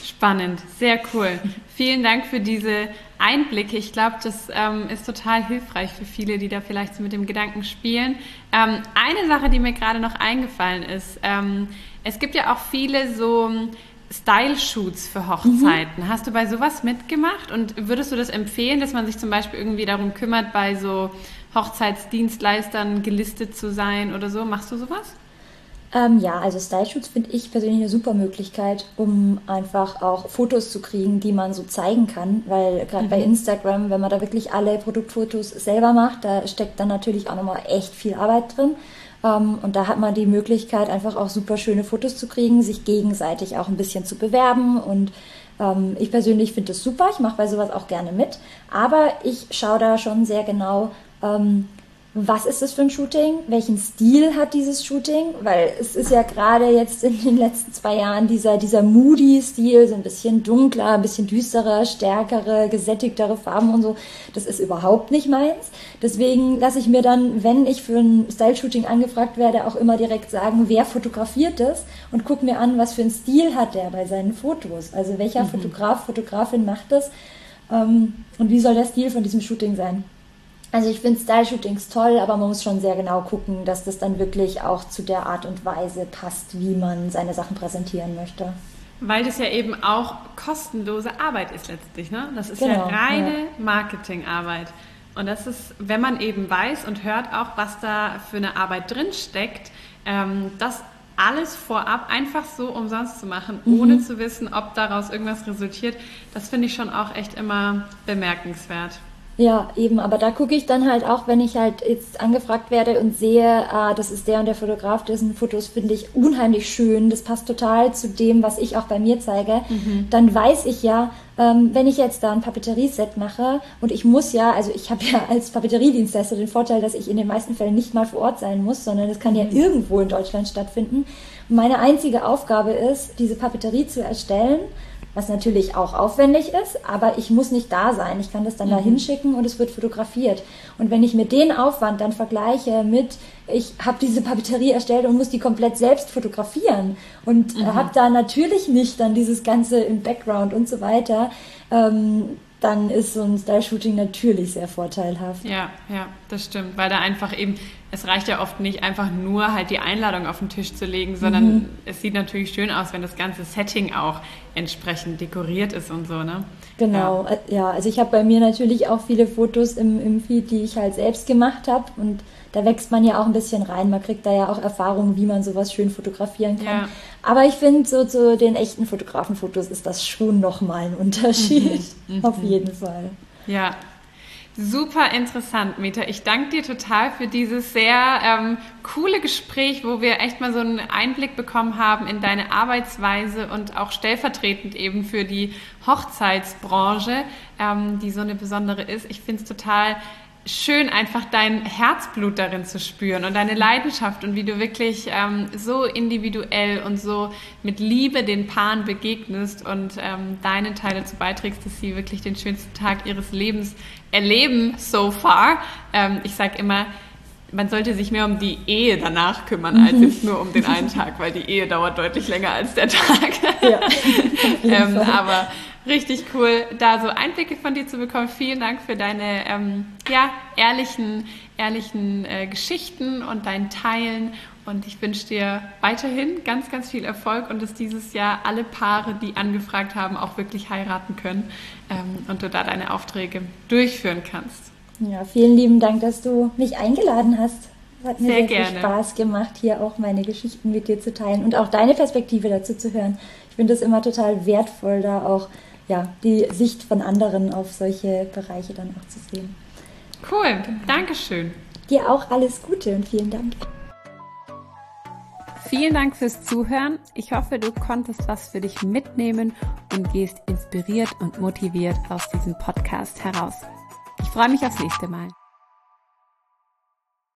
Spannend, sehr cool. Vielen Dank für diese Einblicke. Ich glaube, das ähm, ist total hilfreich für viele, die da vielleicht so mit dem Gedanken spielen. Ähm, eine Sache, die mir gerade noch eingefallen ist, ähm, es gibt ja auch viele so Style-Shoots für Hochzeiten. Mhm. Hast du bei sowas mitgemacht und würdest du das empfehlen, dass man sich zum Beispiel irgendwie darum kümmert, bei so Hochzeitsdienstleistern gelistet zu sein oder so? Machst du sowas?
Ähm, ja, also Style-Shoots finde ich persönlich eine super Möglichkeit, um einfach auch Fotos zu kriegen, die man so zeigen kann, weil gerade mhm. bei Instagram, wenn man da wirklich alle Produktfotos selber macht, da steckt dann natürlich auch nochmal echt viel Arbeit drin. Um, und da hat man die Möglichkeit, einfach auch super schöne Fotos zu kriegen, sich gegenseitig auch ein bisschen zu bewerben. Und ähm, ich persönlich finde das super, ich mache bei sowas auch gerne mit. Aber ich schaue da schon sehr genau, ähm, was ist das für ein Shooting, welchen Stil hat dieses Shooting, weil es ist ja gerade jetzt in den letzten zwei Jahren dieser, dieser Moody-Stil, so ein bisschen dunkler, ein bisschen düsterer, stärkere, gesättigtere Farben und so, das ist überhaupt nicht meins. Deswegen lasse ich mir dann, wenn ich für ein Style-Shooting angefragt werde, auch immer direkt sagen, wer fotografiert das und gucke mir an, was für einen Stil hat der bei seinen Fotos, also welcher mhm. Fotograf, Fotografin macht das ähm, und wie soll der Stil von diesem Shooting sein. Also ich finde Style-Shootings toll, aber man muss schon sehr genau gucken, dass das dann wirklich auch zu der Art und Weise passt, wie man seine Sachen präsentieren möchte.
Weil das ja eben auch kostenlose Arbeit ist letztlich, ne? Das ist
genau,
ja reine
ja.
Marketingarbeit. Und das ist, wenn man eben weiß und hört auch, was da für eine Arbeit drin steckt, ähm, das alles vorab einfach so umsonst zu machen, mhm. ohne zu wissen, ob daraus irgendwas resultiert, das finde ich schon auch echt immer bemerkenswert.
Ja, eben, aber da gucke ich dann halt auch, wenn ich halt jetzt angefragt werde und sehe, ah, das ist der und der Fotograf, dessen Fotos finde ich unheimlich schön, das passt total zu dem, was ich auch bei mir zeige, mhm. dann weiß ich ja, ähm, wenn ich jetzt da ein Papeterieset mache und ich muss ja, also ich habe ja als Papeteriedienstleister den Vorteil, dass ich in den meisten Fällen nicht mal vor Ort sein muss, sondern es kann mhm. ja irgendwo in Deutschland stattfinden. Und meine einzige Aufgabe ist, diese Papeterie zu erstellen, was natürlich auch aufwendig ist, aber ich muss nicht da sein. Ich kann das dann mhm. da hinschicken und es wird fotografiert. Und wenn ich mir den Aufwand dann vergleiche mit, ich habe diese Papeterie erstellt und muss die komplett selbst fotografieren und mhm. habe da natürlich nicht dann dieses Ganze im Background und so weiter, ähm, dann ist so ein Style-Shooting natürlich sehr vorteilhaft.
Ja, ja, das stimmt, weil da einfach eben, es reicht ja oft nicht einfach nur halt die Einladung auf den Tisch zu legen, sondern mhm. es sieht natürlich schön aus, wenn das ganze Setting auch entsprechend dekoriert ist und so, ne?
Genau, ja, ja also ich habe bei mir natürlich auch viele Fotos im, im Feed, die ich halt selbst gemacht habe und da wächst man ja auch ein bisschen rein, man kriegt da ja auch Erfahrung, wie man sowas schön fotografieren kann. Ja. Aber ich finde, so zu den echten Fotografenfotos ist das schon nochmal ein Unterschied, mhm. auf jeden Fall.
Ja, super interessant, Meta. Ich danke dir total für dieses sehr ähm, coole Gespräch, wo wir echt mal so einen Einblick bekommen haben in deine Arbeitsweise und auch stellvertretend eben für die Hochzeitsbranche, ähm, die so eine besondere ist. Ich finde es total schön, einfach dein Herzblut darin zu spüren und deine Leidenschaft und wie du wirklich ähm, so individuell und so mit Liebe den Paaren begegnest und ähm, deinen Teil dazu beiträgst, dass sie wirklich den schönsten Tag ihres Lebens erleben so far. Ähm, ich sage immer, man sollte sich mehr um die Ehe danach kümmern, als jetzt nur um den einen Tag, weil die Ehe dauert deutlich länger als der Tag. Ja, ähm, aber richtig cool, da so Einblicke von dir zu bekommen. Vielen Dank für deine ähm, ja, ehrlichen, ehrlichen äh, Geschichten und dein Teilen. Und ich wünsche dir weiterhin ganz, ganz viel Erfolg und dass dieses Jahr alle Paare, die angefragt haben, auch wirklich heiraten können ähm, und du da deine Aufträge durchführen kannst.
Ja, vielen lieben Dank, dass du mich eingeladen hast. Es hat mir
sehr,
sehr
gerne.
viel Spaß gemacht, hier auch meine Geschichten mit dir zu teilen und auch deine Perspektive dazu zu hören. Ich finde es immer total wertvoll, da auch ja, die Sicht von anderen auf solche Bereiche dann auch zu sehen.
Cool, genau. Dankeschön.
Dir auch alles Gute und vielen Dank.
Vielen Dank fürs Zuhören. Ich hoffe, du konntest was für dich mitnehmen und gehst inspiriert und motiviert aus diesem Podcast heraus. Ich freue mich aufs nächste Mal.